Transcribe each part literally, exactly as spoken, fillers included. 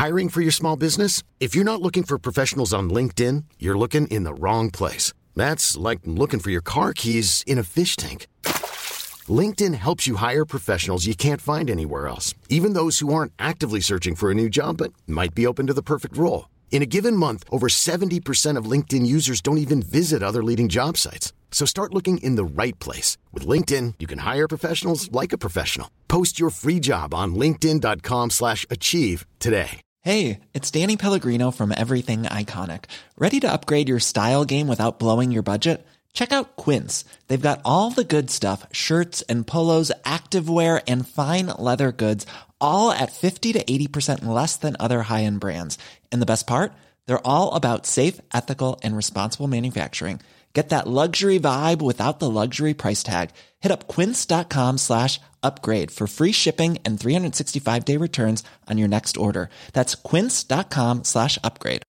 Hiring for your small business? If you're not looking for professionals on LinkedIn, you're looking in the wrong place. That's like looking for your car keys in a fish tank. LinkedIn helps you hire professionals you can't find anywhere else, even those who aren't actively searching for a new job but might be open to the perfect role. In a given month, over seventy percent of LinkedIn users don't even visit other leading job sites. So start looking in the right place. With LinkedIn, you can hire professionals like a professional. Post your free job on linkedin.com slash achieve today. Hey, it's Danny Pellegrino from Everything Iconic. Ready to upgrade your style game without blowing your budget? Check out Quince. They've got all the good stuff, shirts and polos, activewear, and fine leather goods, all at fifty to eighty percent less than other high-end brands. And the best part? They're all about safe, ethical, and responsible manufacturing. Get that luxury vibe without the luxury price tag. Hit up quince.com slash upgrade for free shipping and three sixty-five day returns on your next order. That's quince.com slash upgrade.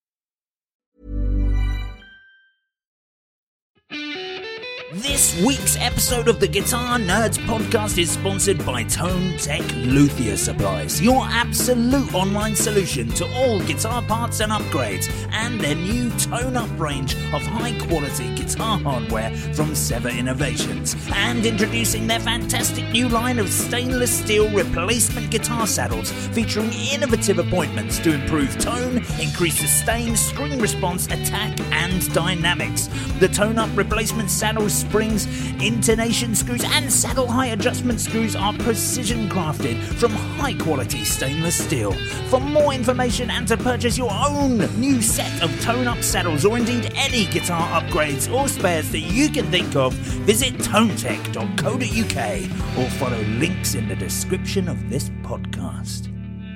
This week's episode of the Guitar Nerds podcast is sponsored by Tone Tech Luthier Supplies, your absolute online solution to all guitar parts and upgrades, and their new Tone Up range of high-quality guitar hardware from Sever Innovations, and introducing their fantastic new line of stainless steel replacement guitar saddles featuring innovative appointments to improve tone, increase sustain, string response, attack, and dynamics. The Tone Up replacement saddles, springs, intonation screws, and saddle height adjustment screws are precision crafted from high quality stainless steel. For more information and to purchase your own new set of Tone Up saddles, or indeed any guitar upgrades or spares that you can think of, visit tone tech dot co dot uk or follow links in the description of this podcast.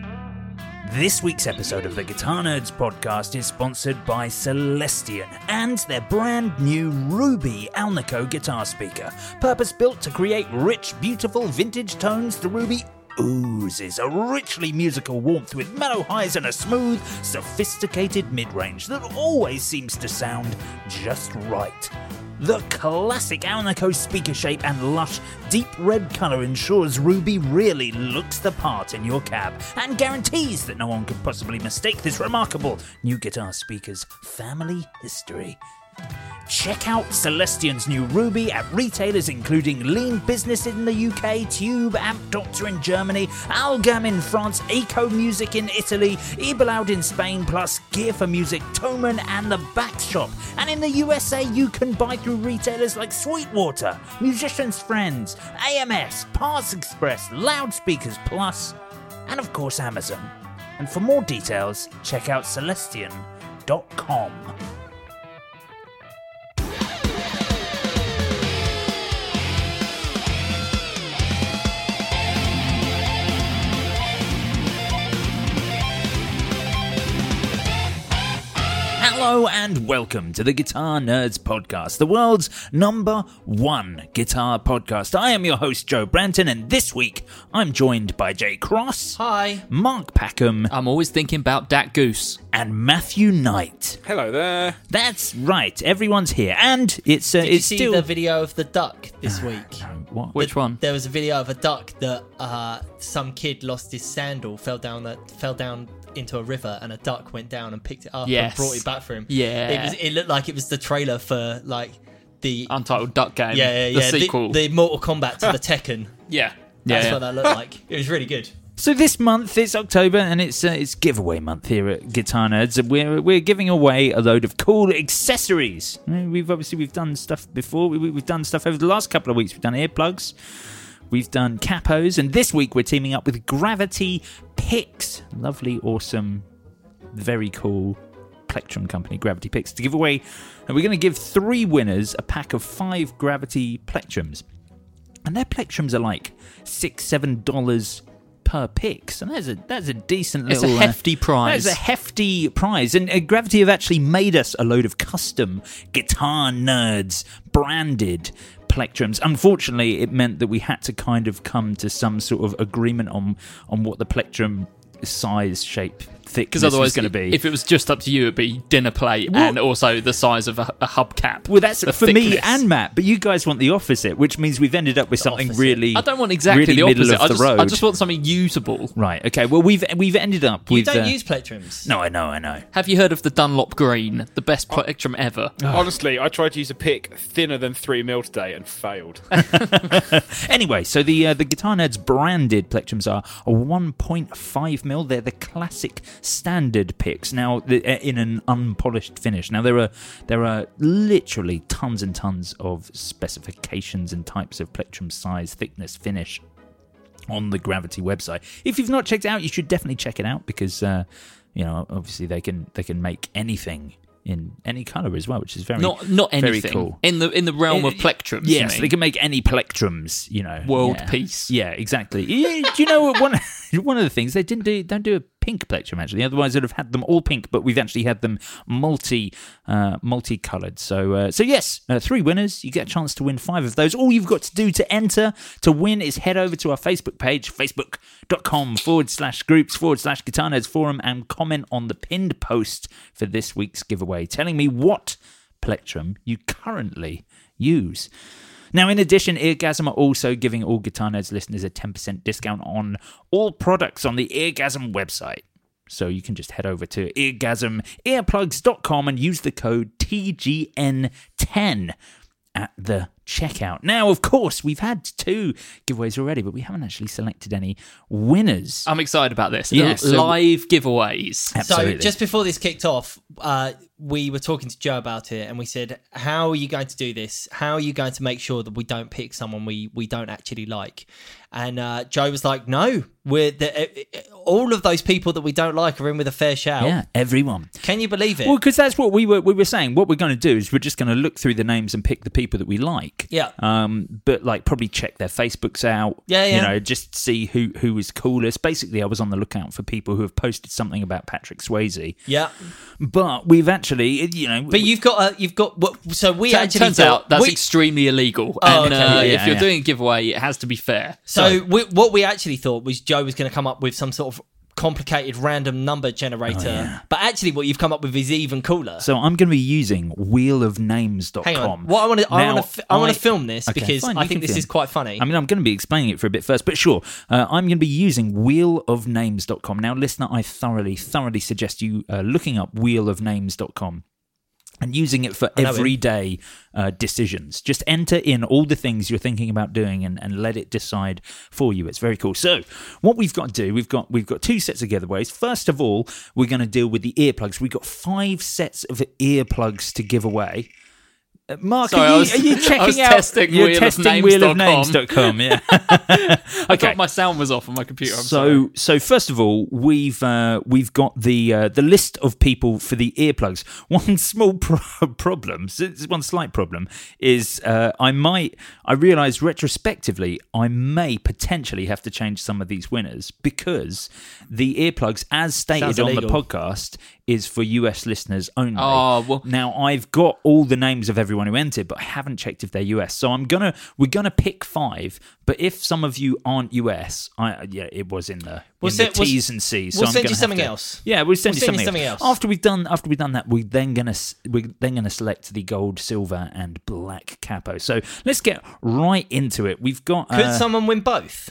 This week's episode of the Guitar Nerds podcast is sponsored by Celestion and their brand new Ruby Alnico guitar speaker. Purpose-built to create rich, beautiful vintage tones, the Ruby oozes a richly musical warmth with mellow highs and a smooth, sophisticated mid-range that always seems to sound just right. The classic Alnico speaker shape and lush, deep red colour ensures Ruby really looks the part in your cab and guarantees that no one could possibly mistake this remarkable new guitar speaker's family history. Check out Celestion's new Ruby at retailers including Lean Business in the U K, Tube, Amp Doctor in Germany, Algam in France, Eco Music in Italy, Ebeloud in Spain, plus Gear for Music, Thomann and The Back Shop. And in the U S A you can buy through retailers like Sweetwater, Musician's Friends, A M S, Parts Express, Loudspeakers Plus, and of course Amazon. And for more details, check out celestion dot com. Hello and welcome to the Guitar Nerds podcast, the world's number one guitar podcast. I am your host, Joe Branton, and this week I'm joined by Jay Cross. Hi. Mark Packham. I'm always thinking about Dat Goose. And Matthew Knight. Hello there. That's right, everyone's here, and it's uh, Did it's you see still the video of the duck this week? What? Which The- one? There was a video of a duck that uh, some kid lost his sandal, fell down the, fell down into a river, and a duck went down and picked it up Yes. and brought it back for him. Yeah. it was. It looked like it was the trailer for like the Untitled Duck Game. yeah, yeah, yeah The sequel. The, the Mortal Kombat to the Tekken. yeah. That's yeah. what that looked like. It was really good. So this month it's October and it's uh, it's giveaway month here at Guitar Nerds. We're we're giving away a load of cool accessories. We've obviously we've done stuff before. We, we've done stuff over the last couple of weeks. We've done earplugs. We've done capos, and this week we're teaming up with Gravity Picks. Lovely, awesome, very cool plectrum company, Gravity Picks, to give away. And we're going to give three winners a pack of five Gravity plectrums. And their plectrums are like six, seven dollars per pick. So that's a that's a decent It's little a hefty uh, prize. That's a hefty prize. And uh, Gravity have actually made us a load of custom Guitar Nerds branded plectrums. Unfortunately, it meant that we had to kind of come to some sort of agreement on on what the plectrum size, shape, thickness Because otherwise, was going to be. if it was just up to you, it'd be dinner plate Well- and also the size of a, a hubcap. well, that's The for me thickness. and Matt, but you guys want the opposite, which means we've ended up with something opposite. really. I don't want exactly really the middle opposite. of I the just, road. I just want something usable. Right. Okay. Well, we've we've ended up You with. don't uh, use plectrums. No, I know, I know. Have you heard of the Dunlop Green, the best plectrum ever? Honestly, I tried to use a pick thinner than three mil today and failed. Anyway, so the uh, the Guitar Nerds branded plectrums are a one point five mil. They're the classic standard picks. Now, the, uh, in an unpolished finish. Now, there are there are literally tons and tons of specifications and types of plectrum size, thickness, finish on the Gravity website. If you've not checked it out, you should definitely check it out because uh, you know obviously they can they can make anything in any color as well, which is very Not not very anything cool. in the in the realm Uh, of plectrums. you Yes, mean? they can make any plectrums, you know. World yeah. peace. Yeah, exactly. Yeah, do you know what one one of the things they didn't do don't do a pink plectrum actually. Otherwise they'd have had them all pink, but we've actually had them multi uh multicolored. So uh, so yes, uh, three winners. You get a chance to win five of those. All you've got to do to enter to win is head over to our Facebook page, facebook.com forward slash groups forward slash Guitar Nerds forum, and comment on the pinned post for this week's giveaway, telling me what plectrum you currently use. Now, in addition, Eargasm are also giving all Guitar Nerds listeners a ten percent discount on all products on the Eargasm website. So you can just head over to eargasm earplugs dot com and use the code T G N ten at the checkout. Now, of course, we've had two giveaways already, but we haven't actually selected any winners. I'm excited about this. Yeah, L- so- live giveaways. Absolutely. So just before this kicked off, uh, we were talking to Joe about it, and we said, "How are you going to do this? How are you going to make sure that we don't pick someone we we don't actually like?" And uh, Joe was like, "No, we're the, uh, all of those people that we don't like are in with a fair shout." Yeah, everyone. Can you believe it? Well, because that's what we were we were saying. What we're going to do is we're just going to look through the names and pick the people that we like. Yeah. Um, but like probably check their Facebooks out. Yeah, yeah. You know, just see who who is coolest. Basically, I was on the lookout for people who have posted something about Patrick Swayze. yeah, But we've actually, you know, but you've got uh, you've got what? So we T- actually turns thought, out that's we, extremely illegal. Oh, and okay. uh, Yeah, if you're yeah. doing a giveaway, it has to be fair. So we, what we actually thought was Joe was going to come up with some sort of complicated random number generator, Oh, yeah. but actually what you've come up with is even cooler. So I'm going to be using wheel of names dot com. Hang on, what I want to I Now, want to I want I- to film this Okay, because fine, I you think can this film. is quite funny. I mean, I'm going to be explaining it for a bit first, but sure, uh, I'm going to be using wheel of names dot com. Now, listener, I thoroughly, thoroughly suggest you uh, looking up wheel of names dot com and using it for I know it. everyday uh, decisions. Just enter in all the things you're thinking about doing and, and let it decide for you. It's very cool. So what we've got to do, we've got we've got two sets of giveaways. First of all, we're going to deal with the earplugs. We've got five sets of earplugs to give away. Uh, Mark, Sorry, are, you, I was- are you checking I was out? testing you're wheel of testing names wheel of dot com. names dot com, yeah. I Okay. thought my sound was off on my computer. I'm So, sorry. so first of all, we've uh, we've got the uh, the list of people for the earplugs. One small pro- problem, so it's one slight problem, is uh, I might I realise retrospectively I may potentially have to change some of these winners because the earplugs, as stated Sounds on illegal. the podcast, is for U S listeners only. Oh, well- Now I've got all the names of everyone who entered, but I haven't checked if they're U S. So I'm gonna we're gonna pick five. But if some of you aren't U S, I yeah, it was in the, We'll in send- the we'll- T's and C's. So we'll I'm send gonna you have something to- else. Yeah, we'll send, We'll you, send you something something else. else. After we've done after we've done that, we're then gonna s- we're then gonna select the gold, silver, and black capo. So let's get right into it. We've got Could uh, someone win both?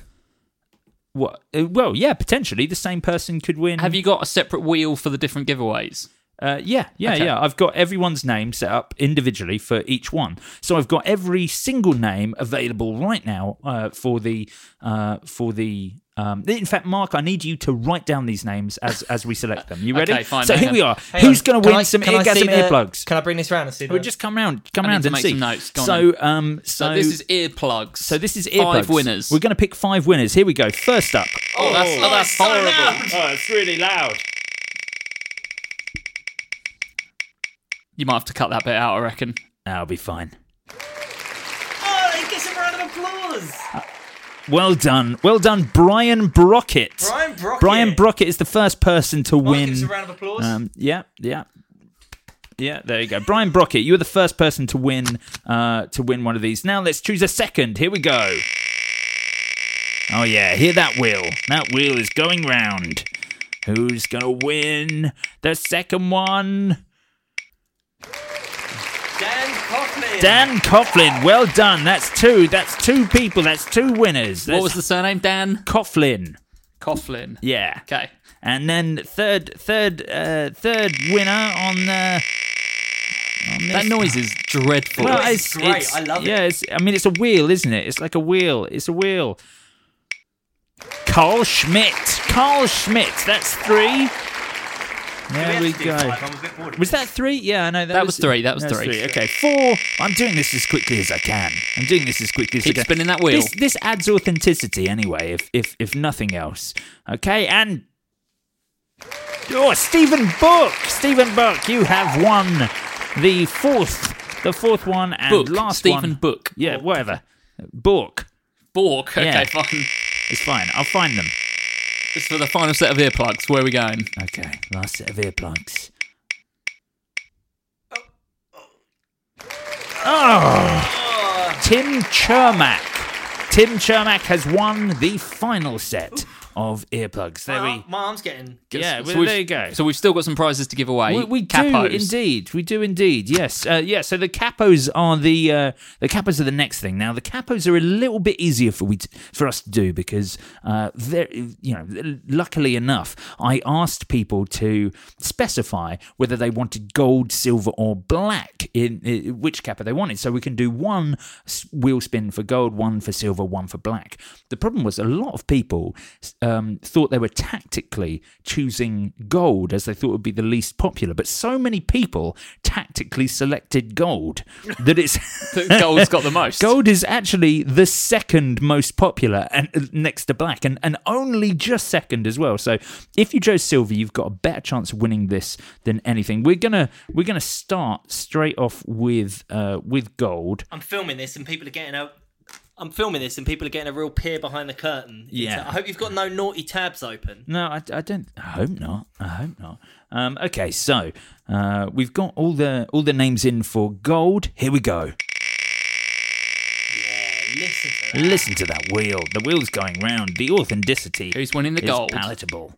what? Uh, well, yeah, potentially the same person could win. Have you got a separate wheel for the different giveaways? Uh, yeah, yeah, Okay. yeah. I've got everyone's name set up individually for each one. So I've got every single name available right now uh, for the uh, for the. Um, in fact, Mark, I need you to write down these names as as we select them. You ready? Okay, fine, So hang here on. we are. Hang Who's on. going to Can win I- some can I see eargasm the- earplugs? Can I bring this round and see? Well, the- just come round, come I need round to and make see. some notes. Go on so, um, so, So this is earplugs. so this is five earplugs. winners. We're going to pick five winners. Here we go. First up. oh, that's, oh, that's horrible. Oh, it's really loud. You might have to cut that bit out, I reckon. That'll be fine. Oh, he gets a round of applause. Well done, well done, Brian Brockett. Brian Brockett. Brian Brockett is the first person to Mark, win. give us a round of applause. Um, yeah, yeah, yeah. There you go, Brian Brockett. You were the first person to win. Uh, to win one of these. Now let's choose a second. Here we go. Oh yeah, hear that wheel? That wheel is going round. Who's going to win the second one? Dan Coughlin. Dan Coughlin. Well done. That's two. That's two people. That's two winners. That's What was the surname? Dan Coughlin. Coughlin. Yeah. Okay. And then third, third, uh, third winner on the. On this. That noise is dreadful. Well, It's it's, great. it's- I love it. yeah, It's, I mean, it's a wheel, isn't it? It's like a wheel. It's a wheel. Carl Schmidt. Carl Schmidt. That's three. There we go. Was that three? Yeah, I know. That, That was three, that was that's three. Okay, four. I'm doing this as quickly as I can. I'm doing this as quickly as Keep I can. spinning that wheel. This, this adds authenticity anyway, if if if nothing else. Okay, and oh, Stephen Book. Stephen Book, you have won the fourth, the fourth one and Book. last Stephen one. Book. Yeah, whatever. Book. Bork. Okay, Yeah. fine. It's fine. I'll find them. Just for the final set of earplugs. Where are we going? Okay, last set of earplugs. Oh, Tim Chermak. Tim Chermak has won the final set of earplugs. There My, we. my arm's getting. Yeah, So well, we've- there you go. So we've still got some prizes to give away. We, we do Capos. indeed. We do indeed. Yes. Uh, yeah. So the capos are the uh, the capos are the next thing. Now the capos are a little bit easier for we t- for us to do because uh, they're, you know, luckily enough, I asked people to specify whether they wanted gold, silver, or black in, in which capo they wanted. So we can do one s- wheel spin for gold, one for silver, one for black. The problem was a lot of people um, thought they were tactically choosing gold as they thought would be the least popular, but so many people tactically selected gold that it's Gold's got the most. gold is actually the second most popular and uh, next to black, and, and only just second as well. So if you chose silver, you've got a better chance of winning this than anything. We're gonna we're gonna start straight off with uh, with gold. I'm filming this and people are getting a. I'm filming this and people are getting a real peer behind the curtain. Yeah. I hope you've got no naughty tabs open. No, I, I don't. I hope not. I hope not. Um, okay, so uh, we've got all the all the names in for gold. Here we go. Yeah, listen to that. Listen to that wheel. The wheel's going round. The authenticity Who's winning the is gold? palatable.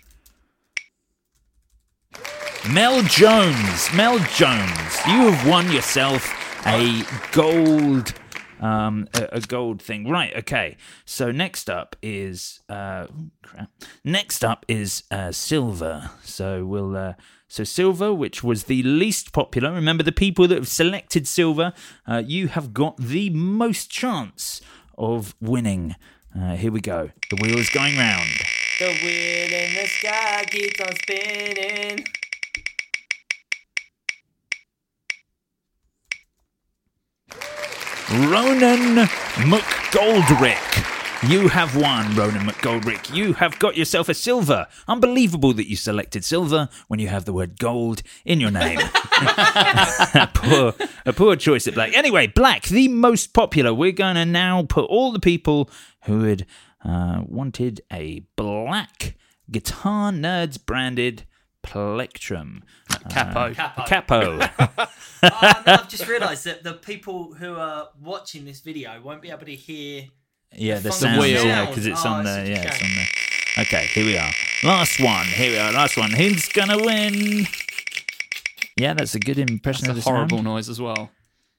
Mel Jones. Mel Jones. You have won yourself a gold. Um, a, a gold thing, right? Okay. So next up is uh, oh, crap. Next up is uh, silver. So we'll uh, so silver, which was the least popular. Remember, the people that have selected silver, uh, you have got the most chance of winning. Uh, here we go. The wheel is going round. The wheel in the sky keeps on spinning. Ronan McGoldrick. You have won, Ronan McGoldrick. You have got yourself a silver. Unbelievable that you selected silver when you have the word gold in your name. a, poor, a poor choice at black. Anyway, black, the most popular. We're going to now put all the people who had uh, wanted a black Guitar Nerds branded plectrum. Capo. Capo. Capo. Oh, no, I've just realised that the people who are watching this video won't be able to hear. Yeah, the Funk sounds, wheel. yeah, because it's Oh, on it's the, such a yeah, it's shame. on the. Okay, here we are. Last one. Here we are. Last one. Who's gonna win? Yeah, that's a good impression That's of a the horrible sound. noise as well.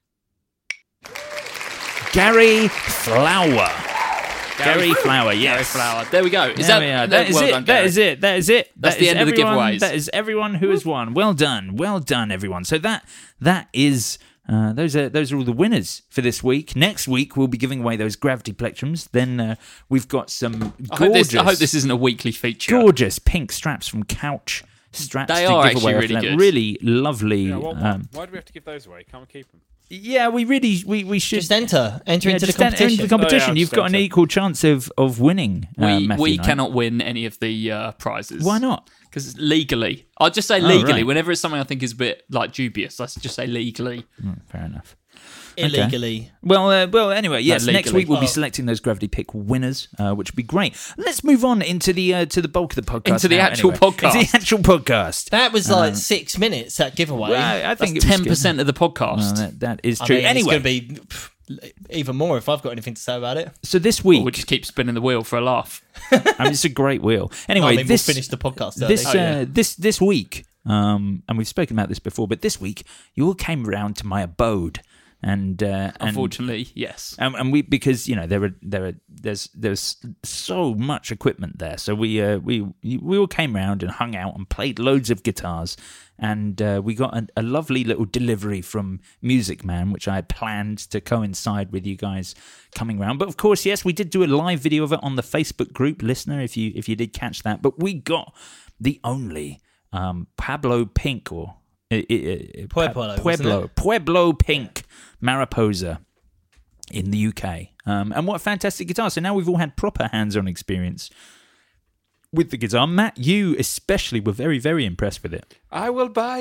Gary Flower. Gary Flower. Yes. Gary Flower. There we go. Is There that, we are. That is well it. done, That Gary. is it. That is it. That's That the is end of the everyone- giveaways. That is everyone who has won. Well done. Well done, everyone. So that that is. Uh, those are those are all the winners for this week. Next week we'll be giving away those gravity plectrums. Then uh, we've got some I hope, gorgeous, this, I hope this isn't a weekly feature. gorgeous pink straps from Couch Straps. They to are give actually away really after that. good. Really lovely. Yeah, well, why, um, why do we have to give those away? Can't we keep them? yeah, we really we, we should Just enter. Enter yeah, into the just enter competition. into the competition. Oh, yeah, You've just got an enter. equal chance of of winning. uh, We, Matthew we and I. cannot win any of the uh, prizes. Why not? Because legally. I'll just say Oh, legally. right. Whenever it's something I think is a bit like dubious, let's just say legally. Mm, fair enough. Illegally. Well, uh, well. Anyway, yes. Next legally. week we'll be Oh. selecting those gravity pick winners, uh, which would be great. Let's move on into the uh, to the bulk of the podcast. Into the now, actual anyway. podcast. Into the actual podcast. That was like six minutes, that giveaway. Well, I think That's it was ten percent good. of the podcast. Well, that, that is I true. mean, anyway, it's going to be pff, even more if I've got anything to say about it. So this week, We'll just keep spinning the wheel for a laugh. I mean, it's a great wheel. Anyway, I mean, this we'll finish the podcast. this early. uh, this this week, um, and we've spoken about this before, but this week you all came round to my abode, and uh, and Unfortunately, yes. And, and we, because you know there are there are there's there's so much equipment there, so we uh, we we all came round and hung out and played loads of guitars, and uh, we got a, a lovely little delivery from Music Man, which I had planned to coincide with you guys coming round. But of course, yes, we did do a live video of it on the Facebook group, listener, if you if you did catch that. But we got the only um, Pablo Pink or uh, uh, Pueblo, wasn't Pueblo it? Pueblo Pink Mariposa in the U K. Um, and what a fantastic guitar. So now we've all had proper hands-on experience with the guitar. Matt, you especially were very, very impressed with it. I will buy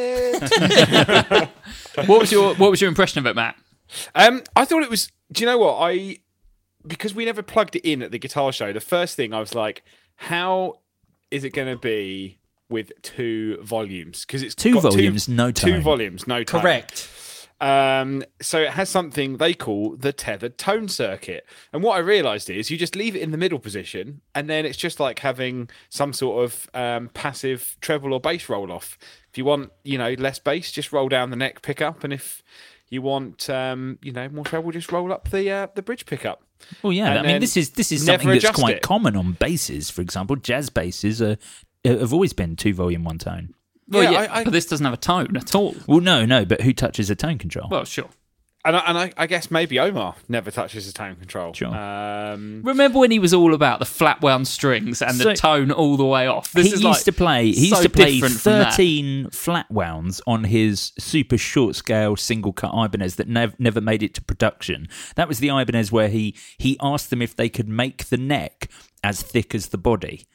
it. What was your What was your impression of it, Matt? um, I thought it was. Do you know what I? Because we never plugged it in at the guitar show. The first thing I was like, how is it going to be with two volumes? Because it's Two got volumes, no Two tone. volumes, no tone. Correct. Um, so it has something they call the tethered tone circuit. And what I realised is you just leave it in the middle position, and then it's just like having some sort of um, passive treble or bass roll off. If you want, you know, less bass, just roll down the neck pickup, and if you want, um, you know, more treble, just roll up the uh, the bridge pickup. Well, yeah, And I mean, then this is this is never something that's adjust quite it. common on basses, for example. Jazz basses are, have always been two volume, one tone. Well, Yeah, yeah, I- I- but this doesn't have a tone at all. Well, no, no, but who touches a tone control? Well, sure. And I, and I, I guess maybe Omar never touches his tone control. Sure. Um, Remember when he was all about the flat wound strings and So- the tone all the way off? This he is used like to play. He used so to play different from that. thirteen flat wounds on his super short scale single cut Ibanez that nev- never made it to production. That was the Ibanez where he he asked them if they could make the neck as thick as the body.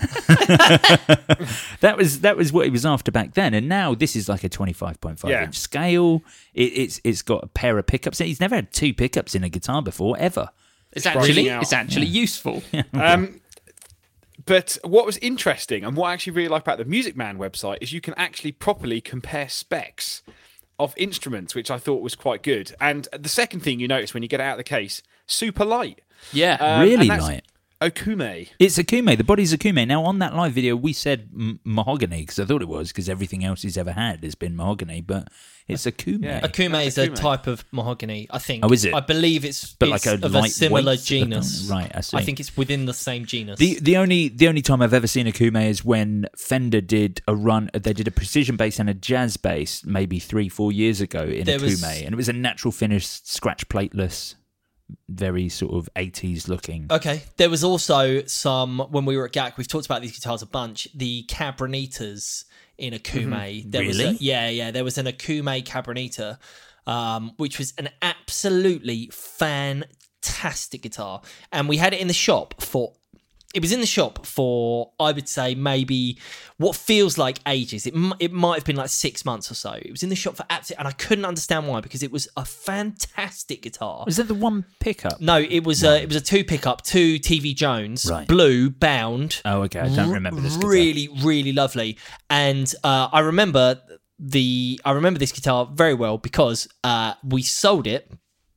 that was that was what he was after back then, and now this is like a twenty-five point five Yeah. inch scale. It, it's it's got a pair of pickups. He's never had two pickups in a guitar before ever. It's actually out. it's actually useful. Um, but what was interesting and what I actually really like about the Music Man website is you can actually properly compare specs of instruments, which I thought was quite good. And the second thing you notice when you get it out of the case, super light. Yeah. Um, Really and that's light. Okume. It's Akume. The body's Akume. Now, on that live video, we said m- mahogany because I thought it was because everything else he's ever had has been mahogany, but it's Akume. Yeah. Akume is a Akume. type of mahogany, I think. Oh, is it? I believe it's, But it's like a of a lightweight similar sort of- genus. right, I see. I think it's within the same genus. The the only the only time I've ever seen Akume is when Fender did a run. They did a precision bass and a jazz bass maybe three four years ago in There Akume, was- and it was a natural finish, scratch plateless, very sort of eighties looking. Okay, there was also some when we were at G A C. We've talked about these guitars a bunch. The Cabrinitas in Akume. There was a, Really? yeah, yeah. There was an Akume Cabrinita, um, which was an absolutely fantastic guitar, and we had it in the shop for. It was in the shop for, I would say, maybe what feels like ages. It m- it might have been like six months or so. It was in the shop for absolutely, and I couldn't understand why because it was a fantastic guitar. Was that the one pickup? No, it was a, it was a two pickup, two T V Jones, Right. blue, bound. Oh, okay. I don't remember this guitar. Really, really lovely. And uh, I remember the I remember this guitar very well because uh, we sold it.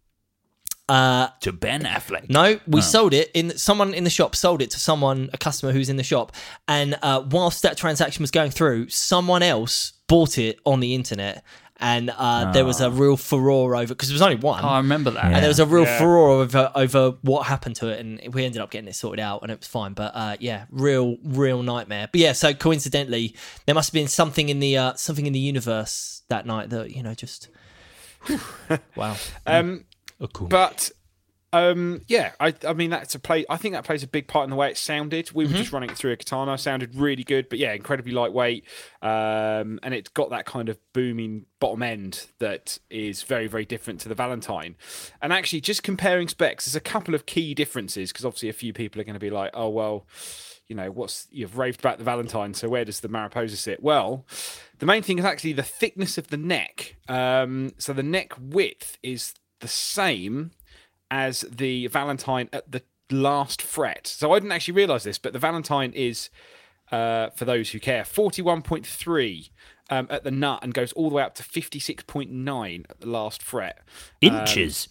Uh, To Ben Affleck. no, we Oh. sold it in someone in the shop sold it to someone, a customer who's in the shop, and uh, whilst that transaction was going through, someone else bought it on the internet, and uh, there was a real furore over because there was only one. Oh, I remember that. And there was a real Yeah. furore over, over what happened to it, and we ended up getting it sorted out, and it was fine. But uh, yeah, real, real nightmare. But yeah, so coincidentally, there must have been something in the uh, something in the universe that night that you know just wow. Um, Oh, cool. But um, yeah, I, I mean that's a play. I think that plays a big part in the way it sounded. We were just running it through a katana, sounded really good, but yeah, incredibly lightweight, um, and it's got that kind of booming bottom end that is very, very different to the Valentine. And actually, just comparing specs, there's a couple of key differences because obviously a few people are going to be like, oh well. You know, what's you've raved about the Valentine, so where does the Mariposa sit? Well, the main thing is actually the thickness of the neck. Um, so the neck width is the same as the Valentine at the last fret. So I didn't actually realise this, but the Valentine is, uh, for those who care, forty-one point three um, at the nut and goes all the way up to fifty-six point nine at the last fret. Um, Inches.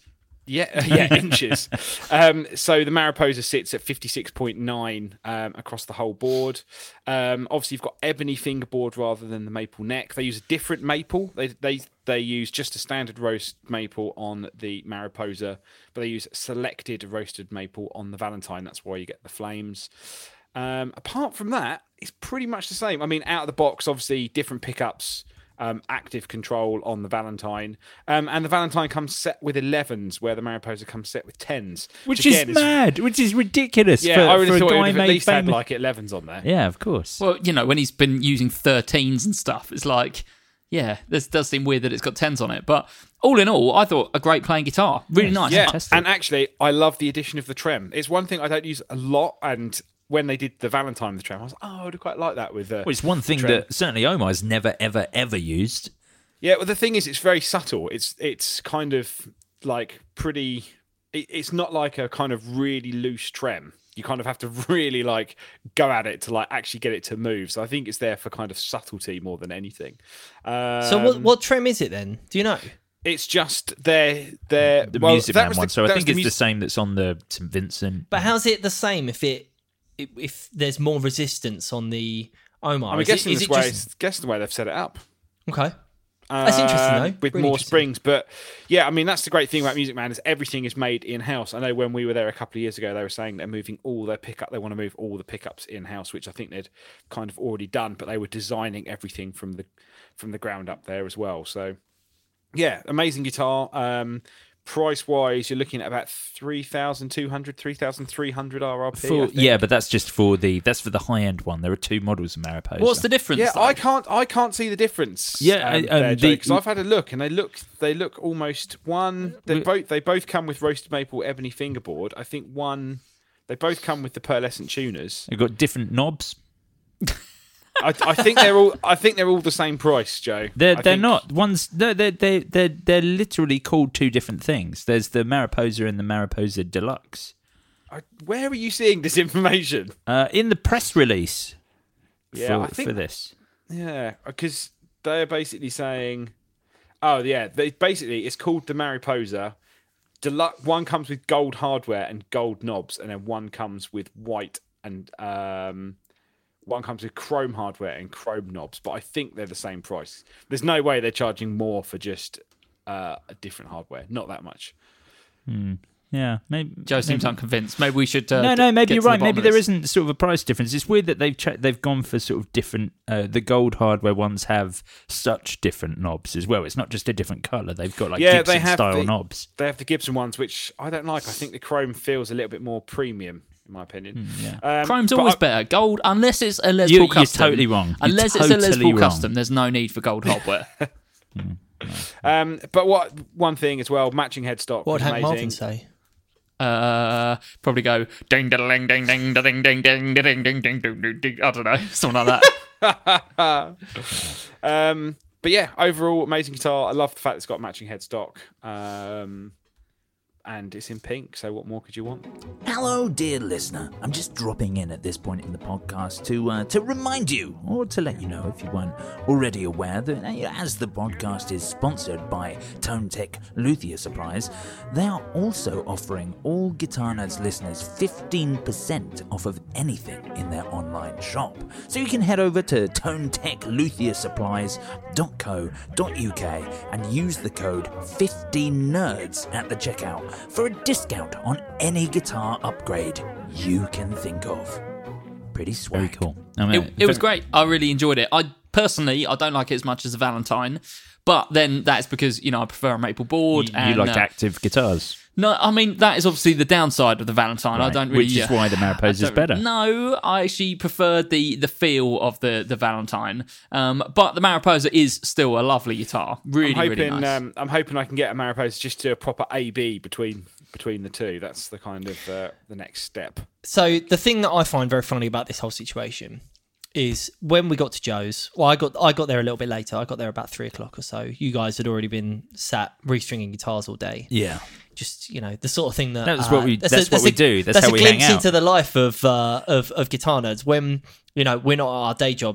Yeah, yeah, inches. Um, so the Mariposa sits at fifty-six point nine um, across the whole board. Um, obviously, you've got ebony fingerboard rather than the maple neck. They use a different maple. They they they use just a standard roast maple on the Mariposa, but they use selected roasted maple on the Valentine. That's why you get the flames. Um, apart from that, it's pretty much the same. I mean, out of the box, obviously, different pickups. Um, active control on the Valentine, um, and the Valentine comes set with elevens, where the Mariposa comes set with tens, which, which again, is mad, which is ridiculous. Yeah, for, I would for have a thought guy it would have at made least had famous- like elevens on there. Yeah, of course. Well, you know, when he's been using thirteens and stuff, it's like, yeah, this does seem weird that it's got tens on it. But all in all, I thought a great playing guitar, really nice. Yeah, Fantastic. and actually, I love the addition of the trem. It's one thing I don't use a lot, and when they did the Valentine with the trem, I was like, oh, I would quite like that with the. Well, it's one thing trem. that certainly Omar's never, ever, ever used. Yeah, well, the thing is, it's very subtle. It's it's kind of like pretty. It, it's not like a kind of really loose trem. You kind of have to really like go at it to like actually get it to move. So I think it's there for kind of subtlety more than anything. Um, So what what trem is it then? Do you know? It's just their their The well, Music that Man was one, the- so I that think was it's the mus- same that's on the Saint Vincent. But how's it the same if it if, if there's more resistance on the Omar? I'm Is guessing it, is this it way. just... Guessing the way they've set it up. Okay. That's interesting, Um, though. with Really more interesting. springs. But yeah, I mean, that's the great thing about Music Man is everything is made in-house. I know when we were there a couple of years ago, they were saying they're moving all their pickup. They want to move all the pickups in-house, which I think they'd kind of already done, but they were designing everything from the from the ground up there as well. So yeah, amazing guitar. Um, price-wise, you're looking at about three thousand two hundred, three thousand three hundred R R P. I For, think. yeah, but that's just for the that's for the high end one. There are two models of Mariposa. What's the difference? Yeah, though? I can't. I can't see the difference. Yeah, um, um, there, the- because I've had a look, and they look. They look almost one. They We- both. They both come with roasted maple ebony fingerboard. I think one. They both come with the pearlescent tuners. They've got different knobs. I, I think they're all. I think they're all the same price, Joe. They're I they're think- not ones. They're they're they're they're, they're literally called two different things. There's the Mariposa and the Mariposa Deluxe. I, where are you seeing this information? Uh, in the press release. Yeah, for, I think- for this. Yeah, because they're basically saying, oh yeah, they basically it's called the Mariposa. Deluxe. One comes with gold hardware and gold knobs, and then one comes with white and um, one comes with chrome hardware and chrome knobs. But I think they're the same price. There's no way they're charging more for just uh, a different hardware. Not that much. Yeah, maybe. Joe seems maybe- unconvinced. Maybe we should. Uh, no, d- no, maybe get you're to the right. bottom Maybe of there this. isn't sort of a price difference. It's weird that they've ch- they've gone for sort of different. Uh, the gold hardware ones have such different knobs as well. It's not just a different color. They've got like Yeah, Gibson they have style the- knobs. They have the Gibson ones, which I don't like. I think the chrome feels a little bit more premium, in my opinion. yeah. Um, Chrome's but always I- better. Gold, unless it's a Les You- Paul you're custom. totally wrong. You're Unless it's a Les totally Paul wrong. custom, there's no need for gold hardware. Um, but what one thing as well, matching headstock. What would was Hank amazing. Marvin say? uh, probably go ding ding ding ding ding ding ding ding ding ding ding ding ding. I don't know, something like that. Um, but yeah, overall amazing guitar. I love the fact it's got matching headstock, um, and it's in pink. So what more could you want? Hello, dear listener. I'm just dropping in at this point in the podcast to uh, to remind you, or to let you know if you weren't already aware, that uh, as the podcast is sponsored by Tone Tech Luthier Supplies, they are also offering all Guitar Nerds listeners fifteen percent off of anything in their online shop. So you can head over to tone tech luthier supplies dot co dot uk and use the code fifteen nerds at the checkout for a discount on any guitar upgrade you can think of. Pretty swag. Very cool. I mean, It, it was great. I really enjoyed it. I personally, I don't like it as much as the Valentine, but then that's because you know I prefer a maple board. You, and, you like uh, active guitars. No, I mean that is obviously the downside of the Valentine. I Right, don't really, which is uh, why the Mariposa is I don't- better. No, I actually prefer the the feel of the the Valentine. Um, but the Mariposa is still a lovely guitar. Really, I'm hoping. really nice. um, I'm hoping I can get a Mariposa just to a proper A B between between the two. That's the kind of uh, the next step. So the thing that I find very funny about this whole situation is when we got to Joe's. Well, I got I got there a little bit later. I got there about three o'clock or so. You guys had already been sat restringing guitars all day. Yeah. Just you know the sort of thing that That's uh, what we- that's what a, we do. That's that's how a we hang glimpse out. into the life of uh, of of guitar nerds when you know we're not at our day jobs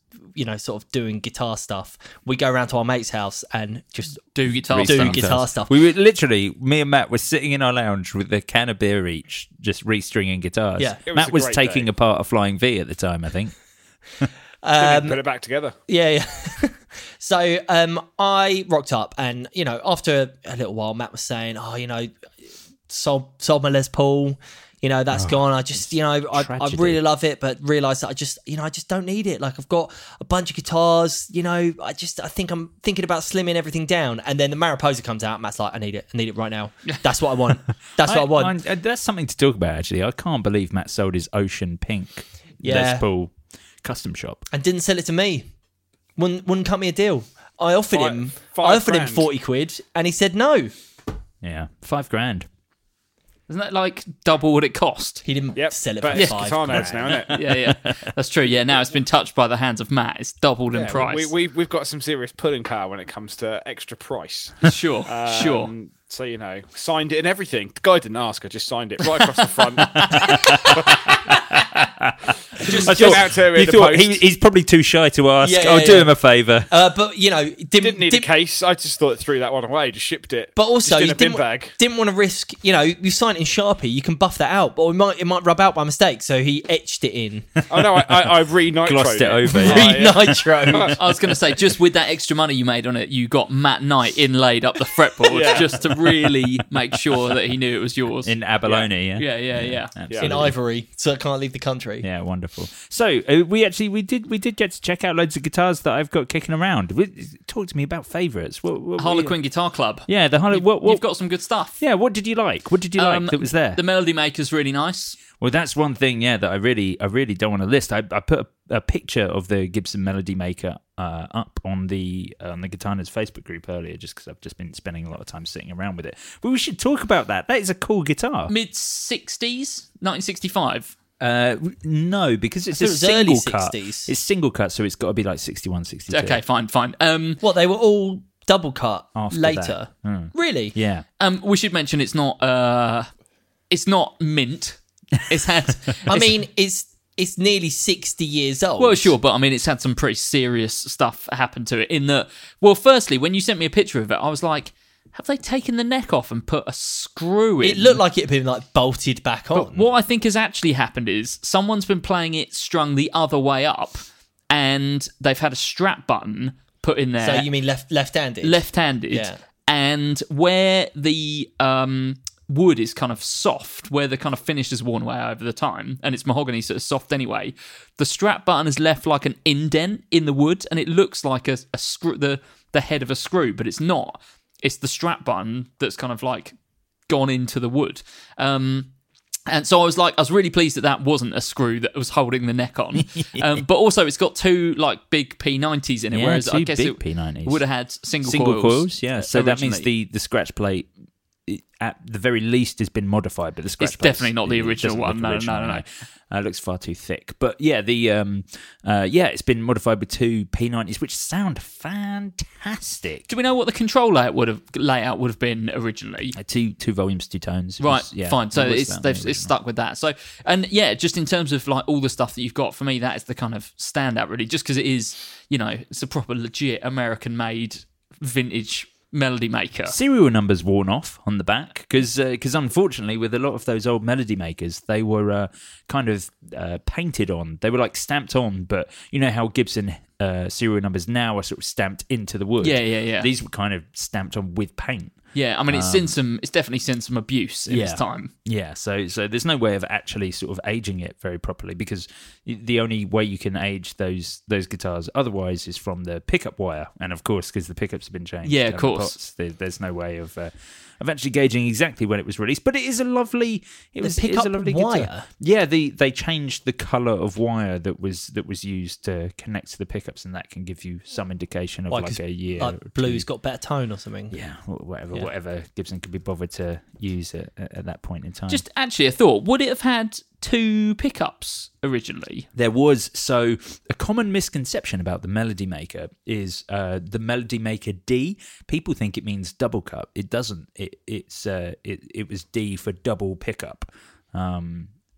you know, sort of doing guitar stuff, we go around to our mate's house and just Do guitar do stuff. guitar stuff. We were literally, me and Matt were sitting in our lounge with a can of beer each, just restringing guitars. Yeah. It was Matt a was great taking day. apart a Flying V at the time, I think. Um, Put it back together. Yeah, yeah. So um, I rocked up, and you know, after a little while, Matt was saying, "Oh, you know, sold sold my Les Paul. You know, that's gone. I just, you know, I, I tragedy. really love it, but realised that I just, you know, I just don't need it. Like I've got a bunch of guitars. You know, I just, I think I'm thinking about slimming everything down. And then the Mariposa comes out. Matt's like, I need it. I need it right now. That's what I want. That's what I want. I- that's something to talk about, actually. I can't believe Matt sold his Ocean Pink Yeah. Les Paul custom shop. And didn't sell it to me. Wouldn't wouldn't cut me a deal. I offered Five- him. five I offered him grand. forty quid, and he said no. Yeah, five grand. Isn't that like double what it cost? He didn't Yep. sell it but for it's five. guitar nerds now, isn't it? Yeah, yeah, that's true. Yeah, now it's been touched by the hands of Matt. It's doubled in Yeah, price. we, we, we've got some serious pulling power when it comes to extra price. Sure, sure. Um, So, you know, signed it and everything. The guy didn't ask, I just signed it right across the front. just I get thought- out to him you in the thought post. he, he's probably too shy to ask. Yeah, yeah, I'll do yeah. him a favour. Uh, but you know, didn't, Didn't need didn't- a case. I just thought threw that one away. Just shipped it. But also, just in you a bin didn't, bag. didn't want to risk. You know, you sign it in Sharpie. You can buff that out, but it might it might rub out by mistake. So he etched it in. Oh no, I, I, I re-nitroed Glossed it over, Oh, yeah. yeah. Nitro. I was going to say, just with that extra money you made on it, you got Matt Knight inlaid up the fretboard Yeah. just to really make sure that he knew it was yours. In abalone, yeah. yeah, yeah, yeah. Absolutely. in ivory, so I can't leave the country. Yeah, wonderful. So uh, we actually we did we did get to check out loads of guitars that I've got kicking around. We- Talk to me about favourites. What, what, Harlequin Guitar Club. Yeah, the Harlequin. You've, What, what, you've got some good stuff. yeah, what did you like? What did you like Um, that was there? The Melody Maker's really nice. Well, that's one thing, yeah, that I really, I really don't want to list. I, I put a, a picture of the Gibson Melody Maker uh, up on the on the Guitar Nerds Facebook group earlier, just because I've just been spending a lot of time sitting around with it. But we should talk about that. That is a cool guitar. Mid sixties, nineteen sixty-five. Uh, no, because it's I a thought it was early single cut. sixties. It's single cut, so it's got to be like sixty-one, sixty-two. Okay, fine, fine. Um, What, they were all double cut After later? that. Mm. Really? Yeah. um, we should mention it's not. Uh, it's not mint. It's had. I it's- mean, it's it's nearly sixty years old. Well, sure, but I mean, it's had some pretty serious stuff happen to it. In that, well, firstly, when you sent me a picture of it, I was like, have they taken the neck off and put a screw in? It looked like it had been like bolted back on. But what I think has actually happened is someone's been playing it strung the other way up, and they've had a strap button put in there. So you mean left left-handed? left-handed, Yeah. and where the um, wood is kind of soft, where the kind of finish is worn away over the time, and it's mahogany, so it's soft anyway. The strap button has left like an indent in the wood, and it looks like a, a screw, the the head of a screw, but it's not. It's the strap button that's kind of like gone into the wood. Um, and so I was like, I was really pleased that that wasn't a screw that was holding the neck on. um, but also, it's got two like big P nineties in it, Yeah, whereas I two guess big it P nineties. would have had single, Single coils. coils, yeah. So that means originally. the, the scratch plate, it, at the very least, has been modified, but the scratch It's plate's- definitely not the it original doesn't look one. No, no, original, no, no. Uh, it looks far too thick. But yeah, the um, uh, yeah, it's been modified with two P nineties, which sound fantastic. Do we know what the control layout would have layout would have been originally? Uh, two two volumes, two tones. It Right, was- yeah, fine. So it was it's that on they've the it's original. stuck with that. So and yeah, just in terms of like all the stuff that you've got, for me that is the kind of standout really, just because it is, you know, it's a proper legit American made vintage Melody Maker. Serial numbers worn off on the back because because unfortunately with a lot of those old Melody Makers they were uh, kind of uh, painted on. They were like stamped on, but you know how Gibson uh, serial numbers now are sort of stamped into the wood. Yeah, yeah, yeah. These were kind of stamped on with paint. Yeah, I mean it's seen some it's definitely seen some abuse in its yeah. time. Yeah, so so there's no way of actually sort of aging it very properly because the only way you can age those those guitars otherwise is from the pickup wire, and of course because the pickups have been changed. Yeah, of and the course. pots, there, there's no way of uh, of actually gauging exactly when it was released. But it is a lovely. It The was it is pickup a lovely wire? guitar. Yeah, the they changed the color of wire that was that was used to connect to the pickups, and that can give you some indication of Like, like, a year. like or two. blue's got better tone or something. Yeah, wh- whatever, Yeah. whatever Gibson could be bothered to use at, at at that point in time. Just actually a thought, would it have had two pickups originally? There was so a common misconception about the Melody Maker is uh, the Melody Maker D. People think it means double cut. It doesn't. It it's uh, it it was D for double pickup. Um,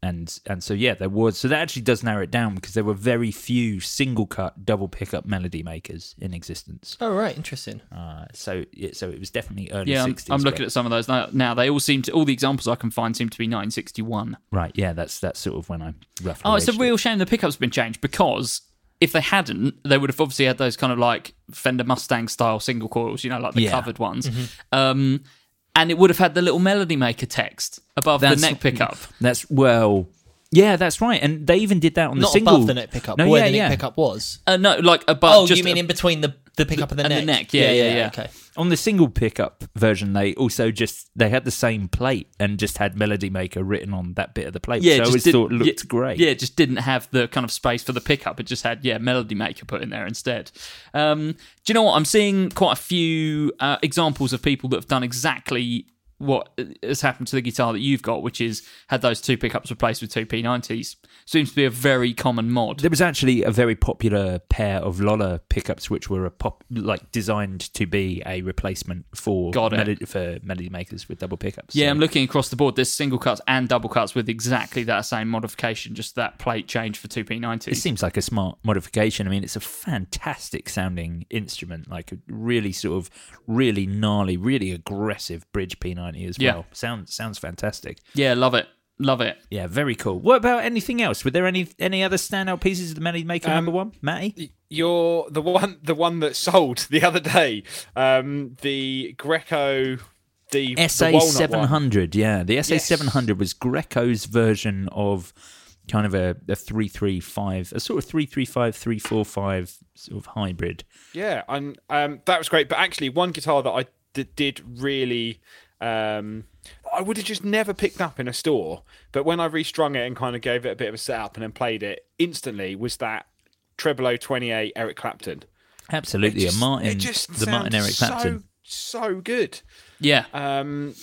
and and so yeah, there was. So that actually does narrow it down because there were very few single cut double pickup melody makers in existence. Oh right, interesting. Uh, so yeah, so it was definitely early Yeah, I'm, sixties. I'm looking but- at some of those now. Now they all seem to all the examples I can find seem to be nineteen sixty-one. Right, yeah, that's that's sort of when I roughly. Oh, it's a reached it. real shame the pickup's been changed because if they hadn't, they would have obviously had those kind of like Fender Mustang style single coils, you know, like the Yeah. covered ones. Um, and it would have had the little melody maker text above That's- the neck pickup. That's well, yeah, that's right, and they even did that on the Not single. above the neck pickup, No, where yeah, the neck yeah. pickup was. Uh, no, like above. Oh, just you mean in between the, the pickup and the and the neck? neck, yeah, yeah, yeah. Okay. On the single pickup version, they also just they had the same plate and just had Melody Maker written on that bit of the plate, Yeah, which I just always did- thought looked yeah, great. Yeah, it just didn't have the kind of space for the pickup. It just had, yeah, Melody Maker put in there instead. Um, do you know what? I'm seeing quite a few uh, examples of people that have done exactly what has happened to the guitar that you've got, which is had those two pickups replaced with two P nineties. Seems to be a very common mod. There was actually a very popular pair of Lola pickups, which were a pop like designed to be a replacement for Got it. melody, for Melody Makers with double pickups. Yeah, So- I'm looking across the board. There's single cuts and double cuts with exactly that same modification, just that plate change for two P It nineties. seems like a smart modification. I mean, it's a fantastic sounding instrument, like a really sort of really gnarly, really aggressive bridge P ninety as Yeah. well. Sounds sounds fantastic. Yeah, love it. Love it. Yeah, very cool. What about anything else? Were there any any other standout pieces of the Melody Maker Um, number one, Matty? You're the one, the one that sold the other day. Um, the Greco, the S the A walnut seven one. hundred, yeah. The S A Yes. seven hundred was Greco's version of kind of a, a three three five, a sort of three three five, three four five sort of hybrid. Yeah, and um, that was great. But actually, one guitar that I d- did really, um, I would have just never picked up in a store. But when I restrung it and kind of gave it a bit of a setup and then played it instantly, was that Trebolo twenty-eight Eric Clapton. Absolutely, It just- a Martin, it just the Martin Eric sounds Clapton. So, so good. Yeah. Um,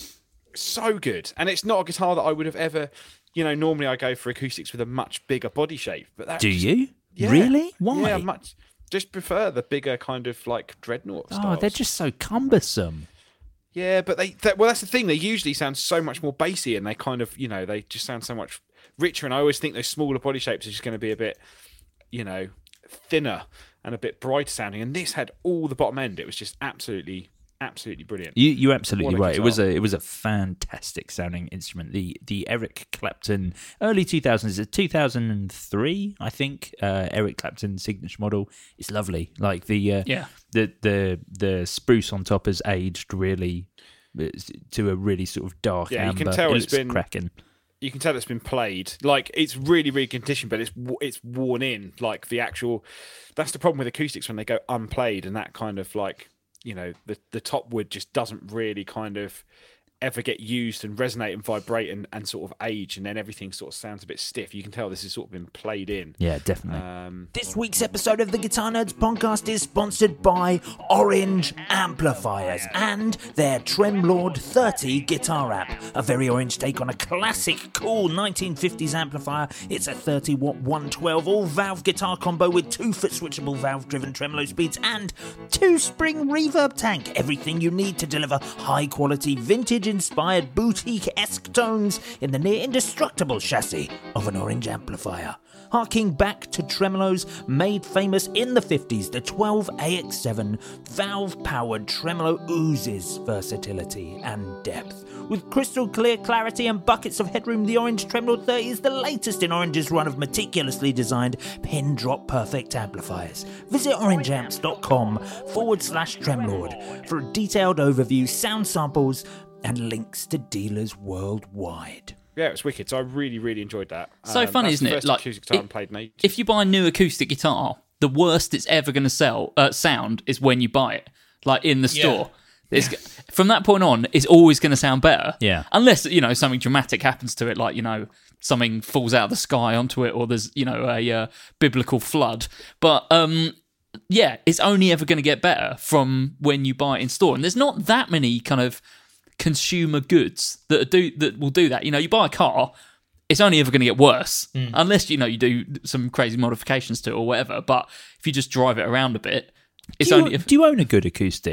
so good. And it's not a guitar that I would have ever, you know, normally I go for acoustics with a much bigger body shape. But that Do just- you? yeah. Really? Why? Yeah, much. Just prefer the bigger kind of like dreadnought Oh, styles. they're just so cumbersome. Yeah, but they, they well, that's the thing. They usually sound so much more bassy, and they kind of, you know, they just sound so much richer. And I always think those smaller body shapes are just going to be a bit, you know, thinner and a bit brighter sounding. And this had all the bottom end. It was just absolutely, absolutely brilliant. You, you're absolutely What a right. It was guitar. a it was a fantastic sounding instrument. The the Eric Clapton early two thousands, two thousand three, I think. Uh, Eric Clapton signature model. It's lovely. Like the uh, Yeah. the the the spruce on top has aged really to a really sort of dark Yeah, you amber. can tell it it's looks been- cracking. You can tell it's been played. Like it's really, really conditioned, but it's w- it's worn in. Like the actual. That's the problem with acoustics when they go unplayed, and that kind of like, you know, the the top wood just doesn't really kind of ever get used and resonate and vibrate and, and sort of age, and then everything sort of sounds a bit stiff. You can tell this has sort of been played in. Yeah, definitely. Um, This week's episode of the Guitar Nerds podcast is sponsored by Orange Amplifiers and their Tremlord thirty guitar amp. A very orange take on a classic, cool nineteen fifties amplifier. It's a thirty watt one twelve all-valve guitar combo with two foot switchable valve-driven tremolo speeds and two-spring reverb tank. Everything you need to deliver high-quality, vintage-inspired, boutique-esque tones in the near-indestructible chassis of an Orange amplifier. Harking back to tremolos made famous in the fifties, the twelve A X seven valve-powered tremolo oozes versatility and depth. With crystal clear clarity and buckets of headroom, the Orange Tremlord thirty is the latest in Orange's run of meticulously designed pin-drop perfect amplifiers. Visit orangeamps.com forward slash Tremlord for a detailed overview, sound samples, and links to dealers worldwide. yeah, it was wicked. So I really, really enjoyed that. So Um, funny, that's isn't the it? first Like, acoustic guitar it- I played in ages. If you buy a new acoustic guitar, the worst it's ever going to sell uh, sound is when you buy it, like in the store. It's, from that point on, it's always going to sound better. Yeah. Unless, you know, something dramatic happens to it, like, you know, something falls out of the sky onto it, or there's, you know, a uh, biblical flood. But, um, yeah, it's only ever going to get better from when you buy it in store. And there's not that many kind of consumer goods that do that will do that. You know, you buy a car, it's only ever going to get worse unless, you know, you do some crazy modifications to it or whatever. But if you just drive it around a bit, it's do, you, only... If, do you own a good acoustic?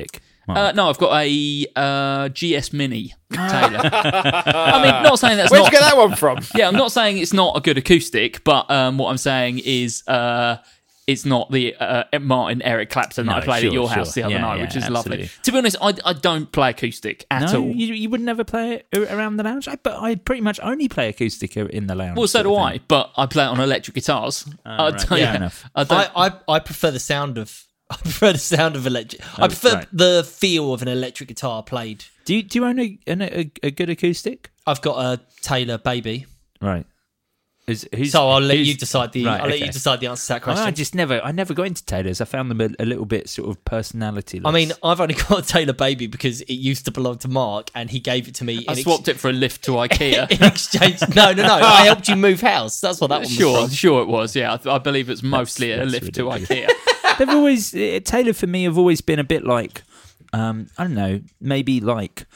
Uh, no, I've got a uh, G S Mini Taylor. I mean, not saying that's Where'd not. you get that one from? Yeah, I'm not saying it's not a good acoustic, but um, what I'm saying is uh, it's not the uh, Martin Eric Clapton that No, I played sure, at your sure. house the other Yeah, night, yeah, which is absolutely. lovely. To be honest, I, I don't play acoustic at No, all. you, you would never play it around the lounge. I, but I pretty much only play acoustic in the lounge. Well, so sort do of I, thing. but I play it on electric guitars. I right. don't- Fair enough. I don't, I, I I prefer the sound of I prefer the sound of electric. I prefer right. the feel of an electric guitar played. Do you do you own a, an- a, a good acoustic? I've got a Taylor Baby, Right. Is, who's, so I'll let who's- you decide the Right, I'll let okay. you decide the answer to that question. I just never, I never got into Taylors. I found them a, a little bit sort of personality. I mean, I've only got a Taylor Baby because it used to belong to Mark, and he gave it to me. I in swapped it for a lift to IKEA. in exchange. No, no, no. I helped you move house. That's what that one Sure, was from. sure it was. Yeah, I, th- I believe it's mostly a that's lift to ridiculous. IKEA. they've always uh, Taylor for me have always been a bit like, um, I don't know, maybe like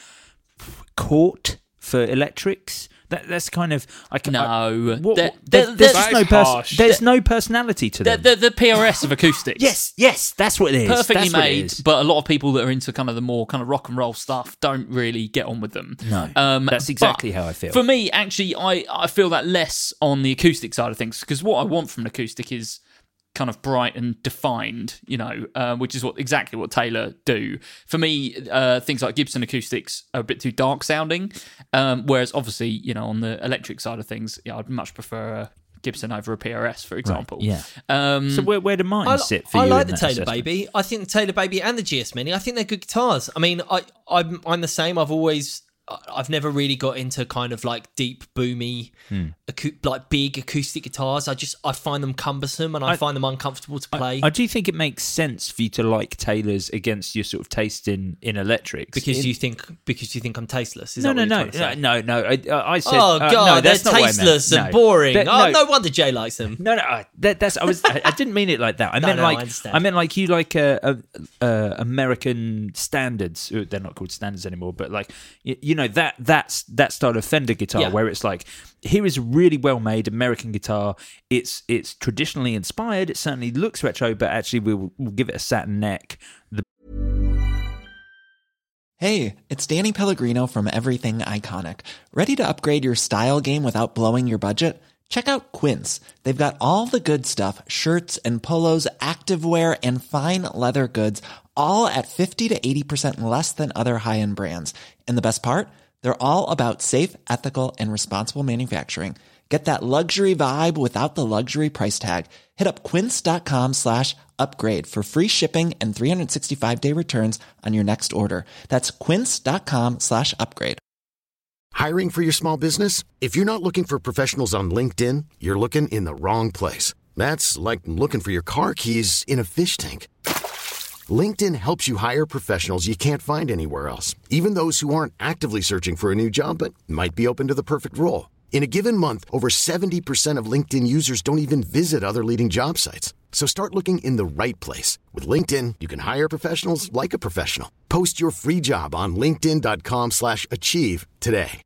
Court for electrics. That, that's kind of I can No, I, what, they're- what- they're- there's they're- just no That's pers- harsh. there's no personality to The, them. the, the P R S of acoustics. yes, yes, that's what it is. Perfectly That's what it made, is. but a lot of people that are into kind of the more kind of rock and roll stuff don't really get on with them. No, um, that's but exactly how I feel. For me, actually, I, I feel that less on the acoustic side of things, because what I want from an acoustic is kind of bright and defined, you know, uh, which is what exactly what Taylor do. For me, uh, things like Gibson acoustics are a bit too dark sounding, um, whereas obviously, you know, on the electric side of things, yeah, I'd much prefer a Gibson over a P R S, for example. yeah. Um, So where where do mine I, sit for I you? like in the that Taylor assessment? Baby. I think the Taylor Baby and the G S Mini, I think they're good guitars. I mean, I, I'm, I'm the same. I've always, I've never really got into kind of like deep, boomy, Hmm. acou- like big acoustic guitars. I just, I find them cumbersome and I, I- find them uncomfortable to play. I do think it makes sense for you to like Taylors against your sort of taste in, in electrics. because In- you think, because you think I'm tasteless. Is no, that no, what you're no, trying to say? no, no, no. I, I said, Oh uh, god, no, they're that's not what I meant. tasteless and No. boring. That- oh, no. no wonder Jay likes them. No, no, I- that, that's. I was. I, I didn't mean it like that. I No, meant no, I like. understand. I meant like you like uh, uh, uh, American standards. uh, They're not called standards anymore, but like you, you know that that's that style of Fender guitar Yeah. where it's like here is a really well made American guitar. It's it's traditionally inspired. It certainly looks retro, but actually we'll, we'll give it a satin neck. The Hey, it's Danny Pellegrino from Everything Iconic. Ready to upgrade your style game without blowing your budget? Check out Quince. They've got all the good stuff, shirts and polos, activewear, and fine leather goods, all at fifty to eighty percent less than other high-end brands. And the best part? They're all about safe, ethical, and responsible manufacturing. Get that luxury vibe without the luxury price tag. Hit up quince.com slash upgrade for free shipping and three sixty-five day returns on your next order. That's quince.com slash upgrade. Hiring for your small business? If you're not looking for professionals on LinkedIn, you're looking in the wrong place. That's like looking for your car keys in a fish tank. LinkedIn helps you hire professionals you can't find anywhere else, even those who aren't actively searching for a new job but might be open to the perfect role. In a given month, over seventy percent of LinkedIn users don't even visit other leading job sites. So start looking in the right place. With LinkedIn, you can hire professionals like a professional. Post your free job on linkedin.com slash achieve today.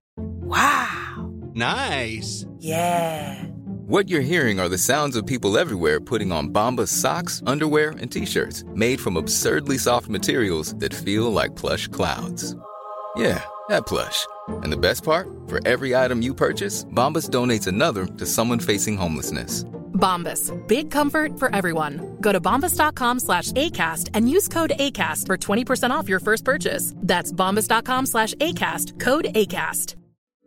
Nice. Yeah. What you're hearing are the sounds of people everywhere putting on Bombas socks, underwear, and T-shirts made from absurdly soft materials that feel like plush clouds. Yeah, that plush. And the best part? For every item you purchase, Bombas donates another to someone facing homelessness. Bombas. Big comfort for everyone. Go to bombas.com slash ACAST and use code ACAST for twenty percent off your first purchase. That's bombas.com slash ACAST. Code ACAST.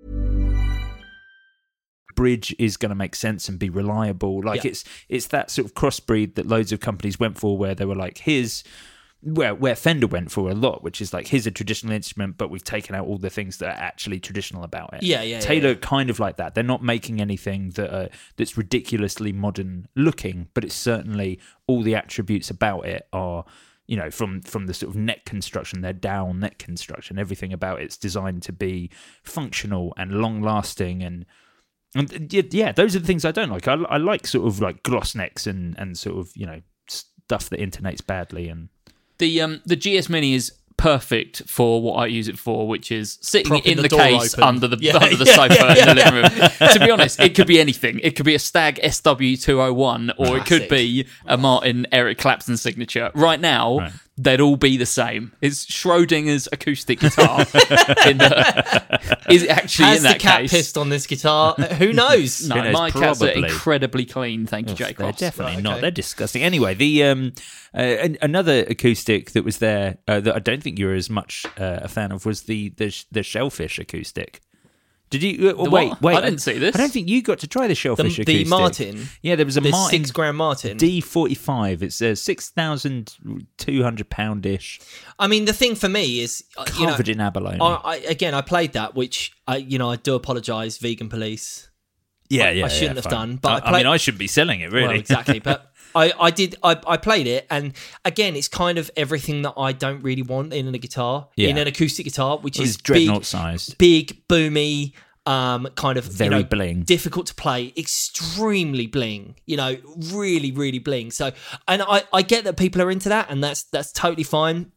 bridge is going to make sense and be reliable. Like Yeah. it's it's that sort of crossbreed that loads of companies went for, where they were like, here's where where Fender went for a lot, which is like, here's a traditional instrument, but we've taken out all the things that are actually traditional about it. Yeah, yeah, Taylor yeah, yeah. kind of like that. They're not making anything that uh, that's ridiculously modern looking, but it's certainly all the attributes about it are, you know, from from the sort of neck construction, their down neck construction, everything about it's designed to be functional and long lasting. And and yeah, those are the things I don't like. I, I like sort of like gloss necks and and sort of, you know, stuff that intonates badly. And The um the G S Mini is perfect for what I use it for, which is sitting Propping in the the, door case open. under the Yeah, under the yeah, sofa yeah, in the yeah. living room. To be honest, it could be anything. It could be a Stag S W two oh one, or it could Classic. be a Martin Eric Clapton signature. Right now, Right. they'd all be the same. It's Schrodinger's acoustic guitar. in the, is it actually Has in that the cat case? pissed on this guitar? Who knows? No, Who knows? my cats are Probably. incredibly clean. Thank you, Jake They're Ross. definitely Right, not. okay. They're disgusting. Anyway, the um, uh, an- another acoustic that was there uh, that I don't think you were as much uh, a fan of was the the, the Shellfish acoustic. Did you? Uh, The wait, what? wait. I didn't see this. I don't think you got to try the The, Shellfish the acoustic. Martin, Yeah, there was a the Martin six grand Martin. D forty-five. It's uh, six thousand two hundred pound ish, I mean, the thing for me is, uh, you know, covered in abalone. I, I, again, I played that, which I, you know, I do apologise, Vegan Police. yeah, I- yeah. I shouldn't yeah, have fine. done, but I I, I played- mean, I shouldn't be selling it, really. Well, exactly, but I, I did. I, I played it, and again, it's kind of everything that I don't really want in a guitar, Yeah. in an acoustic guitar, which It was is dreadnought big, sized. big, boomy, um, kind of Very you know, bling. difficult to play, extremely bling. You know, really, really bling. So, and I, I get that people are into that, and that's that's totally fine.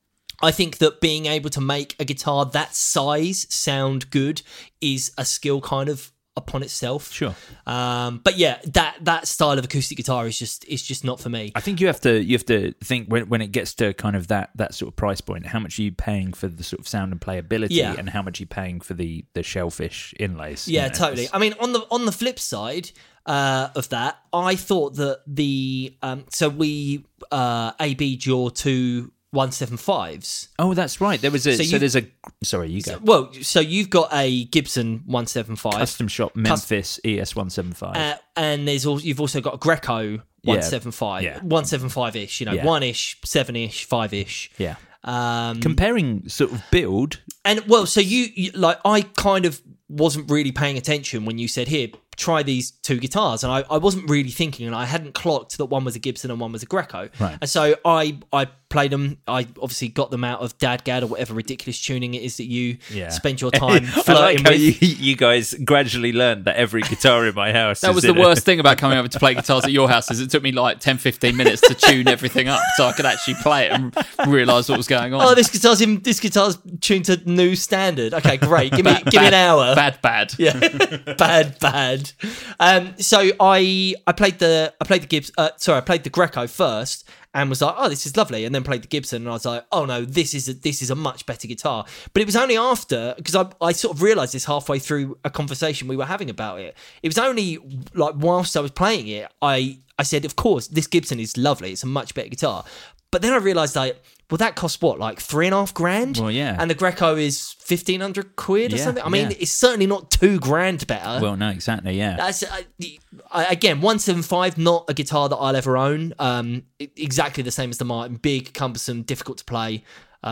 I think that being able to make a guitar that size sound good is a skill kind of upon itself. Sure. Um, but yeah, that that style of acoustic guitar is just is just not for me. I think you have to you have to think when when it gets to kind of that that sort of price point, how much are you paying for the sort of sound and playability, Yeah. and how much are you paying for the the Shellfish inlays? you Yeah, know? totally. I mean, on the on the flip side uh, of that, I thought that the um, so we uh, A B'd your two one seventy-fives. Oh, that's right. There was a So so, you- there's a sorry, you go. Well, so you've got a Gibson one seventy-five. Custom shop Memphis E S one seventy-five. Uh, and there's also you've also got a Greco one seventy-five, yeah. one seventy-five-ish, you know, Yeah. one-ish, seven-ish, five-ish. yeah. Um, Comparing sort of build, and well, so you, you like I kind of wasn't really paying attention when you said, here, try these two guitars, and I, I wasn't really thinking, and I hadn't clocked that one was a Gibson and one was a Greco. Right. And so I I played them. I obviously got them out of DADGAD or whatever ridiculous tuning it is that you yeah. spend your time I flirting like how with. you, you guys gradually learned that every guitar in my house. That is was in the a- worst thing about coming over to play guitars at your house is it took me like ten, fifteen minutes to tune everything up so I could actually play it and realise what was going on. Oh, this guitar's in, this guitar's tuned to new standard. Okay, great. Give me give me an hour. Bad, bad. Yeah, bad, bad. Um, so I I played the I played the Gibbs. Uh, sorry, I played the Greco first, and was like, oh, this is lovely. And then played the Gibson, and I was like, oh no, this is a, this is a much better guitar. But it was only after because I I sort of realised this halfway through a conversation we were having about it. It was only like whilst I was playing it, I I said, of course, this Gibson is lovely. It's a much better guitar. But then I realised like, well, that costs what, like three and a half grand? Well, yeah. And the Greco is fifteen hundred quid or Yeah, something. I mean, yeah. it's certainly not two grand better. Well, no, exactly, yeah. That's uh, I, again one seventy-five, not a guitar that I'll ever own. Um, e- exactly the same as the Martin, big, cumbersome, difficult to play.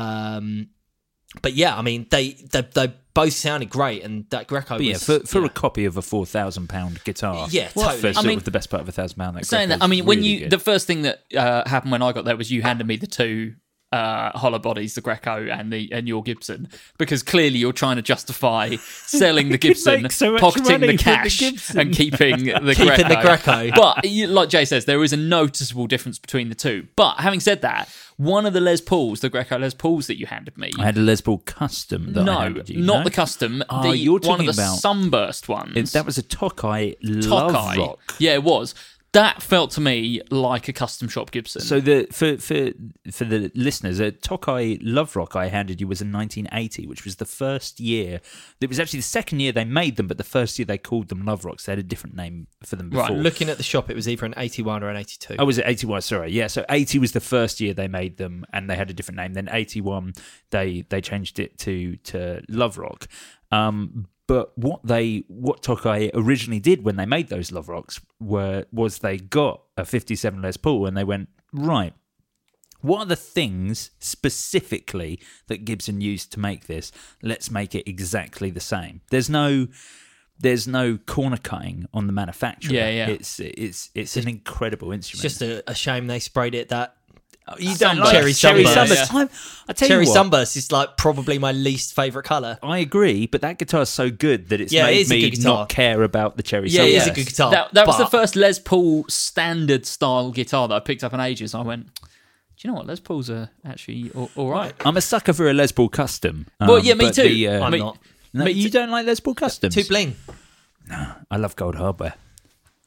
Um, but yeah, I mean they they, they both sounded great, and that Greco. But yeah, was, for, for yeah. a copy of a four thousand pound guitar, Yeah, for totally. sort I mean- of the best part of a thousand pound. That Saying that, Greco's I mean, when really you good. the first thing that uh, happened when I got there was you handed me the two uh, hollow bodies, the Greco and the and your Gibson, because clearly you're trying to justify selling the Gibson, make so much pocketing money the with the cash, Gibson. and keeping the Keeping Greco. the Greco. But you- like Jay says, there is a noticeable difference between the two. But having said that, one of the Les Pauls, the Greco Les Pauls that you handed me. I had a Les Paul Custom. That I no, handed you, not no? the custom. Oh, the, you're one of talking the about- sunburst ones. It, that was a Tokai Love Tokai. Rock. Yeah, it was. That felt to me like a custom shop Gibson. So the for for for the listeners, a Tokai Love Rock I handed you was in nineteen eighty, which was the first year. It was actually the second year they made them, but the first year they called them Love Rocks. They had a different name for them before. Right, looking at the shop, it was either an eighty-one or an eighty-two. Oh, was it eighty-one? Sorry, yeah. So eighty was the first year they made them, and they had a different name. Then eighty-one, they they changed it to to Love Rock. Um, but what they what Tokai originally did when they made those Love Rocks were was they got a fifty-seven Les Paul and they went, right, what are the things specifically that Gibson used to make this? Let's make it exactly the same. There's no there's no corner cutting on the manufacturer. Yeah, yeah. It's it's it's an incredible It's instrument. just a, a shame they sprayed it that. You Sun- don't like Cherry cherry sunburst. sunburst. I'm- I tell Cherry you what, sunburst is like probably my least favourite colour. I agree, but that guitar's so good that it's Yeah, it made is a me good guitar. not care about the cherry Yeah, it sunburst. is a good guitar. that, that was the but- first Les Paul standard style guitar that I picked up in ages. I went, do you know what? Les Pauls are actually all, all right. I'm a sucker for a Les Paul Custom. Well, um, yeah, me but too. the, uh, I'm Me- not. no, me you too. don't like Les Paul Customs? Too bling. I love gold hardware.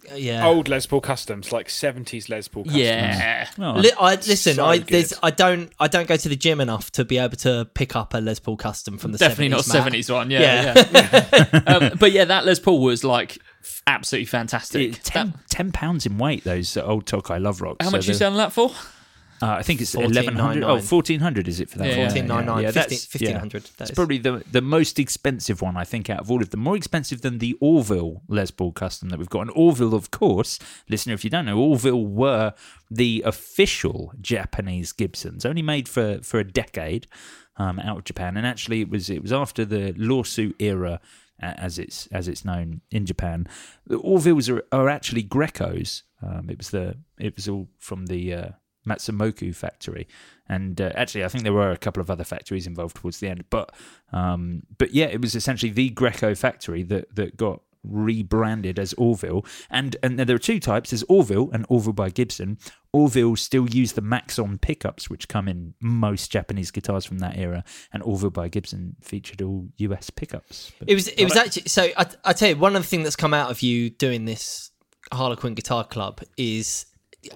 Yeah. old Les Paul customs, like seventies Les Paul customs. Yeah. Oh, Li- I, listen, So I good. there's I don't I don't go to the gym enough to be able to pick up a Les Paul custom from the Definitely not seventies. seventies one. Yeah. yeah. um, but yeah, that Les Paul was like f- absolutely fantastic. It- ten, That- ten pounds in weight, those old Tokai Love Rocks. how So much are you they're- selling that for? Uh, I think it's fourteen eleven hundred. ninety-nine. Oh, fourteen hundred is it for that? Yeah, one? fourteen ninety-nine, that's- fifteen fifteen hundred, that It's is. probably the the most expensive one I think out of all of them. More expensive than the Orville Les Paul custom that we've got. And Orville, of course, listener, if you don't know, Orville were the official Japanese Gibsons, only made for for a decade um, out of Japan. And actually, it was it was after the lawsuit era, uh, as it's as it's known in Japan. The Orvilles are, are actually Grecos. Um, it was the it was all from the uh, Matsumoku factory, and uh, actually I think there were a couple of other factories involved towards the end, but um, but yeah, it was essentially the Greco factory that that got rebranded as Orville, and and there are two types: there's Orville and Orville by Gibson. Orville still use the Maxon pickups, which come in most Japanese guitars from that era, and Orville by Gibson featured all U S pickups. But It was it was actually so. I, I tell you, one of the things that's come out of you doing this Harlequin Guitar Club is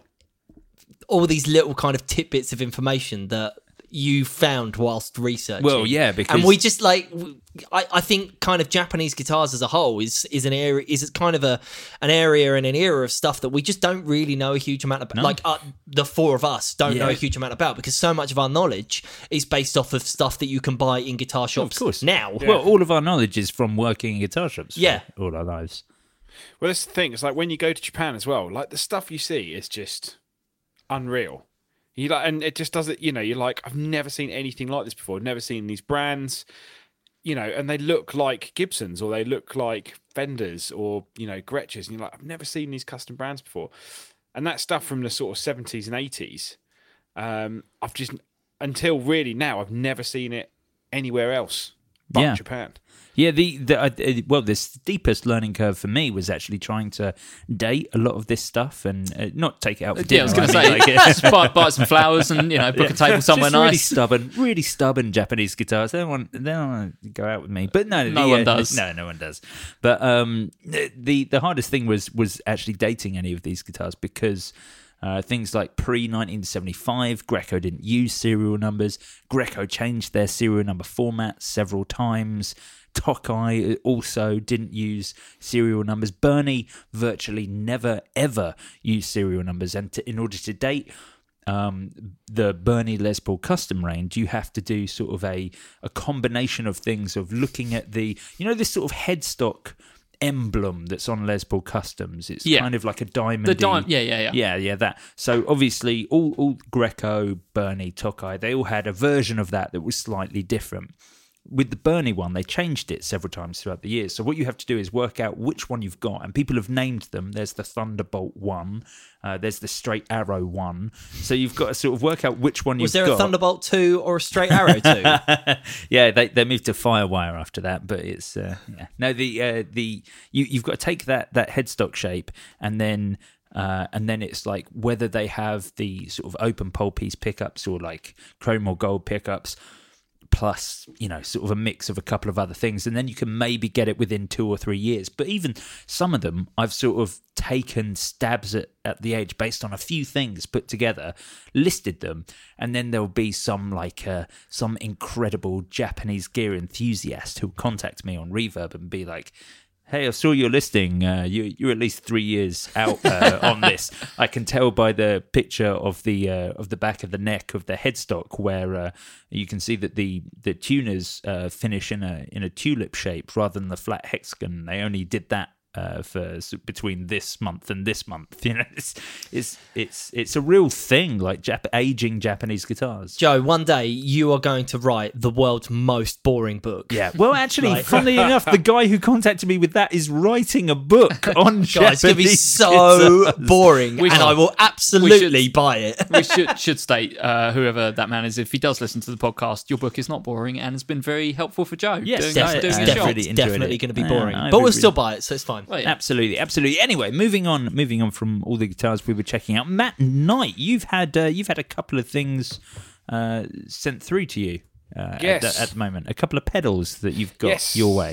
all these little kind of tidbits of information that you found whilst researching. Well, yeah, because- and we just like I, I think kind of Japanese guitars as a whole is is an area is kind of a an area and an era of stuff that we just don't really know a huge amount about. Like uh, the four of us don't Yeah. know a huge amount about, because so much of our knowledge is based off of stuff that you can buy in guitar shops of course. now. Well, all of our knowledge is from working in guitar shops for Yeah. all our lives. Well, that's the thing. It's like when you go to Japan as well. Like the stuff you see is just unreal. You like, and it just doesn't. You know, you're like, I've never seen anything like this before. Never seen these brands. You know, and they look like Gibsons, or they look like Fenders, or you know, Gretschers. And you're like, I've never seen these custom brands before. And that stuff from the sort of seventies and eighties. Um, I've just until really now, I've never seen it anywhere else but Yeah. Japan. Yeah, the, the uh, well, the steepest learning curve for me was actually trying to date a lot of this stuff and uh, not take it out for dinner. Yeah, I was going to I say, mean, like, just buy, buy some flowers and you know book a table somewhere just really nice. stubborn, really stubborn Japanese guitars. They don't want, they don't want to go out with me, but no, No the, one uh, does. No, no one does. But um, the the hardest thing was was actually dating any of these guitars, because Uh, things like pre nineteen seventy-five, Greco didn't use serial numbers. Greco changed their serial number format several times. Tokai also didn't use serial numbers. Bernie virtually never, ever used serial numbers. And to, in order to date um, the Bernie Les Paul custom range, you have to do sort of a, a combination of things, of looking at the, you know, this sort of headstock emblem that's on Les Paul customs. It's Yeah. kind of like a diamond. The dime, yeah, yeah, yeah. Yeah, yeah, that. So obviously, all, all Greco, Bernie, Tokai, they all had a version of that that was slightly different. With the Bernie one, they changed it several times throughout the years. So what you have to do is work out which one you've got, and people have named them. There's the Thunderbolt one, uh, there's the Straight Arrow one. So you've got to sort of work out which one you've Was there got. a Thunderbolt two or a Straight Arrow two? Yeah, they they moved to Firewire after that, but it's uh, yeah. No, the uh, the you you've got to take that that headstock shape, and then uh, and then it's like whether they have the sort of open pole piece pickups or like chrome or gold pickups, plus, you know, sort of a mix of a couple of other things, and then you can maybe get it within two or three years. But even some of them, I've sort of taken stabs at, at the edge based on a few things put together, listed them, and then there'll be some like uh, some incredible Japanese gear enthusiast who'll contact me on Reverb and be like, hey, I saw your listing. Uh, you, you're at least three years out uh, on this. I can tell by the picture of the uh, of the back of the neck of the headstock, where uh, you can see that the the tuners uh, finish in a in a tulip shape rather than the flat hexagon. They only did that uh, for so between this month and this month. You know, it's it's it's it's a real thing. Like Jap- aging Japanese guitars. Joe, one day you are going to write the world's most boring book. Yeah. Well, actually, Right. funnily enough, the guy who contacted me with that is writing a book on God, it's going to be Japanese so guitars. boring, We and should- I will absolutely should- buy it. We should should state, uh, whoever that man is, if he does listen to the podcast, your book is not boring and has been very helpful for Joe. Yes, doing, Def- doing I a definitely job. It's enjoyed definitely it. going to be Yeah, boring, I but we'll agree. still buy it, so it's fine. Well, yeah. Absolutely, absolutely. Anyway, moving on, moving on from all the guitars we were checking out. Matt Knight, you've had uh, you've had a couple of things uh, sent through to you uh, Yes. at, the, at the moment. A couple of pedals that you've got Yes. your way.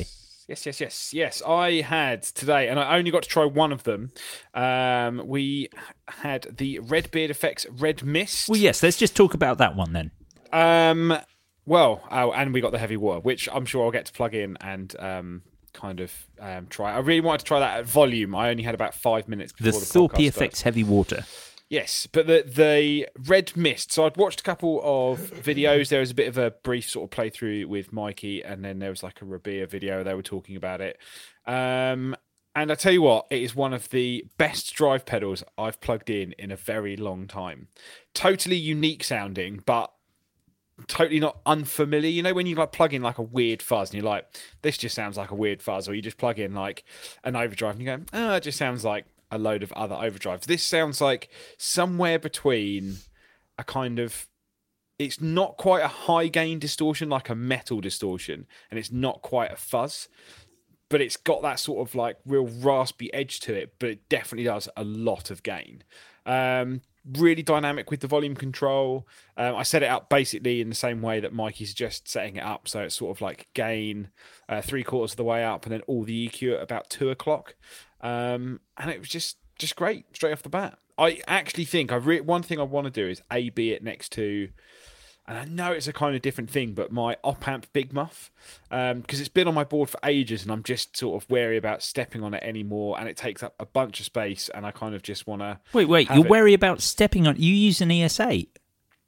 Yes, yes, yes, yes. I had today, and I only got to try one of them. Um, we had the Redbeard Effects Red Mist. Well, yes, let's just talk about that one then. Um, well, oh, and we got the Heavy Water, which I'm sure I'll get to plug in and um, kind of um, try. I really wanted to try that at volume. I only had about five minutes before The the, Thorpe podcast Effects started. Heavy Water. Yes, but the the Red Mist. So I'd watched a couple of videos. There was a bit of a brief sort of playthrough with Mikey, and then there was like a Rabea video. They were talking about it. Um, and I tell you what, it is one of the best drive pedals I've plugged in in a very long time. Totally unique sounding, but totally not unfamiliar. You know when you like plug in like a weird fuzz and you're like, this just sounds like a weird fuzz, or you just plug in like an overdrive and you go, oh, it just sounds like a load of other overdrives. This sounds like somewhere between a kind of, it's not quite a high gain distortion like a metal distortion, and it's not quite a fuzz, but it's got that sort of like real raspy edge to it, but it definitely does a lot of gain. Um, really dynamic with the volume control. Um, I set it up basically in the same way that Mikey's just setting it up. So it's sort of like gain uh, three quarters of the way up and then all the E Q at about two o'clock. Um, and it was just, just great straight off the bat. I actually think I re- one thing I want to do is A B it next to, and I know it's a kind of different thing, but my op-amp Big Muff, because um, it's been on my board for ages and I'm just sort of wary about stepping on it anymore, and it takes up a bunch of space, and I kind of just want to... Wait, wait, you're wary about stepping on... You use an E S eight?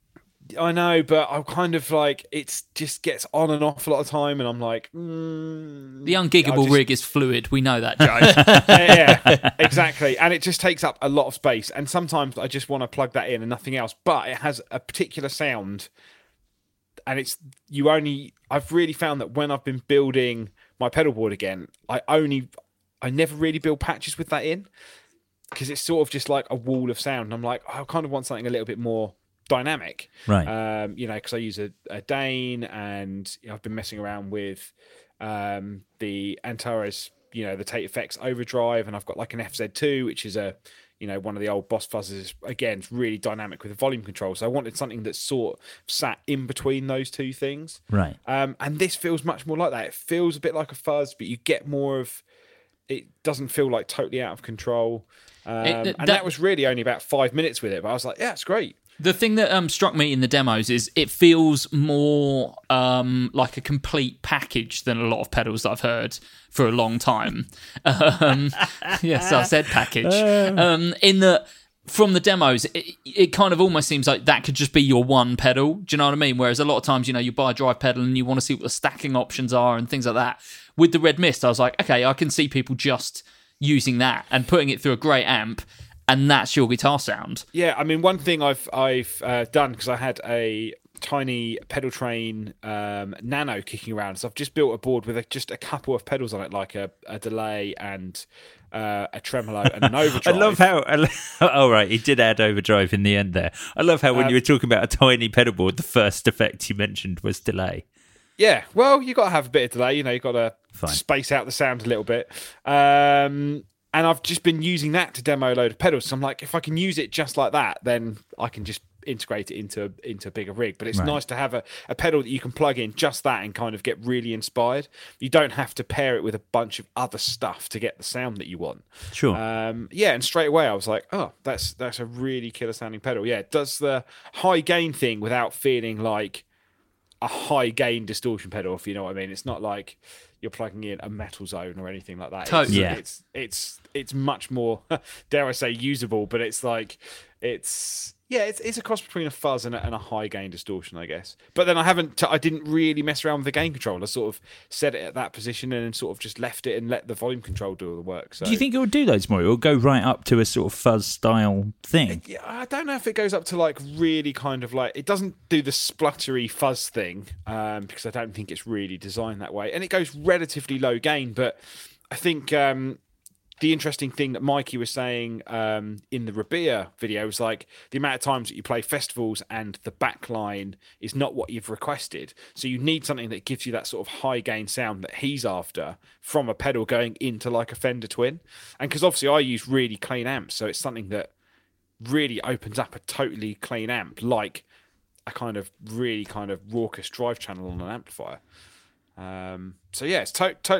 I know, but I'm kind of like, it just gets on and off a lot of time, and I'm like... Mm, the ungiggable just... rig is fluid. We know that, Joe. yeah, yeah, exactly. And it just takes up a lot of space, and sometimes I just want to plug that in and nothing else, but it has a particular sound, and it's... You only... I've really found that when I've been building my pedal board again, I only... I never really build patches with that in, because it's sort of just like a wall of sound, and I'm like, oh, I kind of want something a little bit more dynamic, right? Um, you know, because I use a, a Dane, and you know, I've been messing around with um, the Antares, you know, the Tate Effects Overdrive, and I've got like an F Z two, which is a, you know, one of the old Boss fuzzes. Again, it's really dynamic with the volume control. So I wanted something that sort of sat in between those two things, right? Um, and this feels much more like that. It feels a bit like a fuzz, but you get more of. It doesn't feel like totally out of control, um, it, that, and that was really only about five minutes with it. But I was like, yeah, it's great. The thing that um, struck me in the demos is it feels more um, like a complete package than a lot of pedals that I've heard for a long time. Um, yes, I said package. Um, in the from the demos, it, it kind of almost seems like that could just be your one pedal. Do you know what I mean? Whereas a lot of times, you know, you buy a drive pedal and you want to see what the stacking options are and things like that. With the Red Mist, I was like, okay, I can see people just using that and putting it through a great amp, and that's your guitar sound. Yeah, I mean, one thing I've I've uh, done, because I had a tiny pedal train um, Nano kicking around, so I've just built a board with a, just a couple of pedals on it, like a, a delay and uh, a tremolo and an overdrive. I love how... I lo- oh, right, he did add overdrive in the end there. I love how when um, you were talking about a tiny pedal board, the first effect you mentioned was delay. Yeah, well, you got to have a bit of delay. You know, you got to Fine. space out the sound a little bit. Um, and I've just been using that to demo a load of pedals. So I'm like, if I can use it just like that, then I can just integrate it into into a bigger rig. But it's right. nice to have a, a pedal that you can plug in just that and kind of get really inspired. You don't have to pair it with a bunch of other stuff to get the sound that you want. Sure. Um, yeah, and straight away I was like, oh, that's that's a really killer sounding pedal. Yeah, it does the high gain thing without feeling like a high gain distortion pedal, if you know what I mean. It's not like you're plugging in a metal zone or anything like that. Totally. It's, yeah. it's it's it's much more, dare I say, usable, but it's like it's yeah, it's it's a cross between a fuzz and a, and a high gain distortion, I guess. But then I haven't, I didn't really mess around with the gain control. I sort of set it at that position and then sort of just left it and let the volume control do all the work. So do you think it will do those more? It will go right up to a sort of fuzz style thing? Yeah, I don't know if it goes up to like really kind of like, it doesn't do the spluttery fuzz thing, um, because I don't think it's really designed that way. And it goes relatively low gain, but I think um, the interesting thing that Mikey was saying um, in the Rabea video was like the amount of times that you play festivals and the backline is not what you've requested. So you need something that gives you that sort of high gain sound that he's after from a pedal going into like a Fender Twin. And because obviously I use really clean amps, so it's something that really opens up a totally clean amp, like a kind of really kind of raucous drive channel on an amplifier. Um, so yeah, it's to- totally a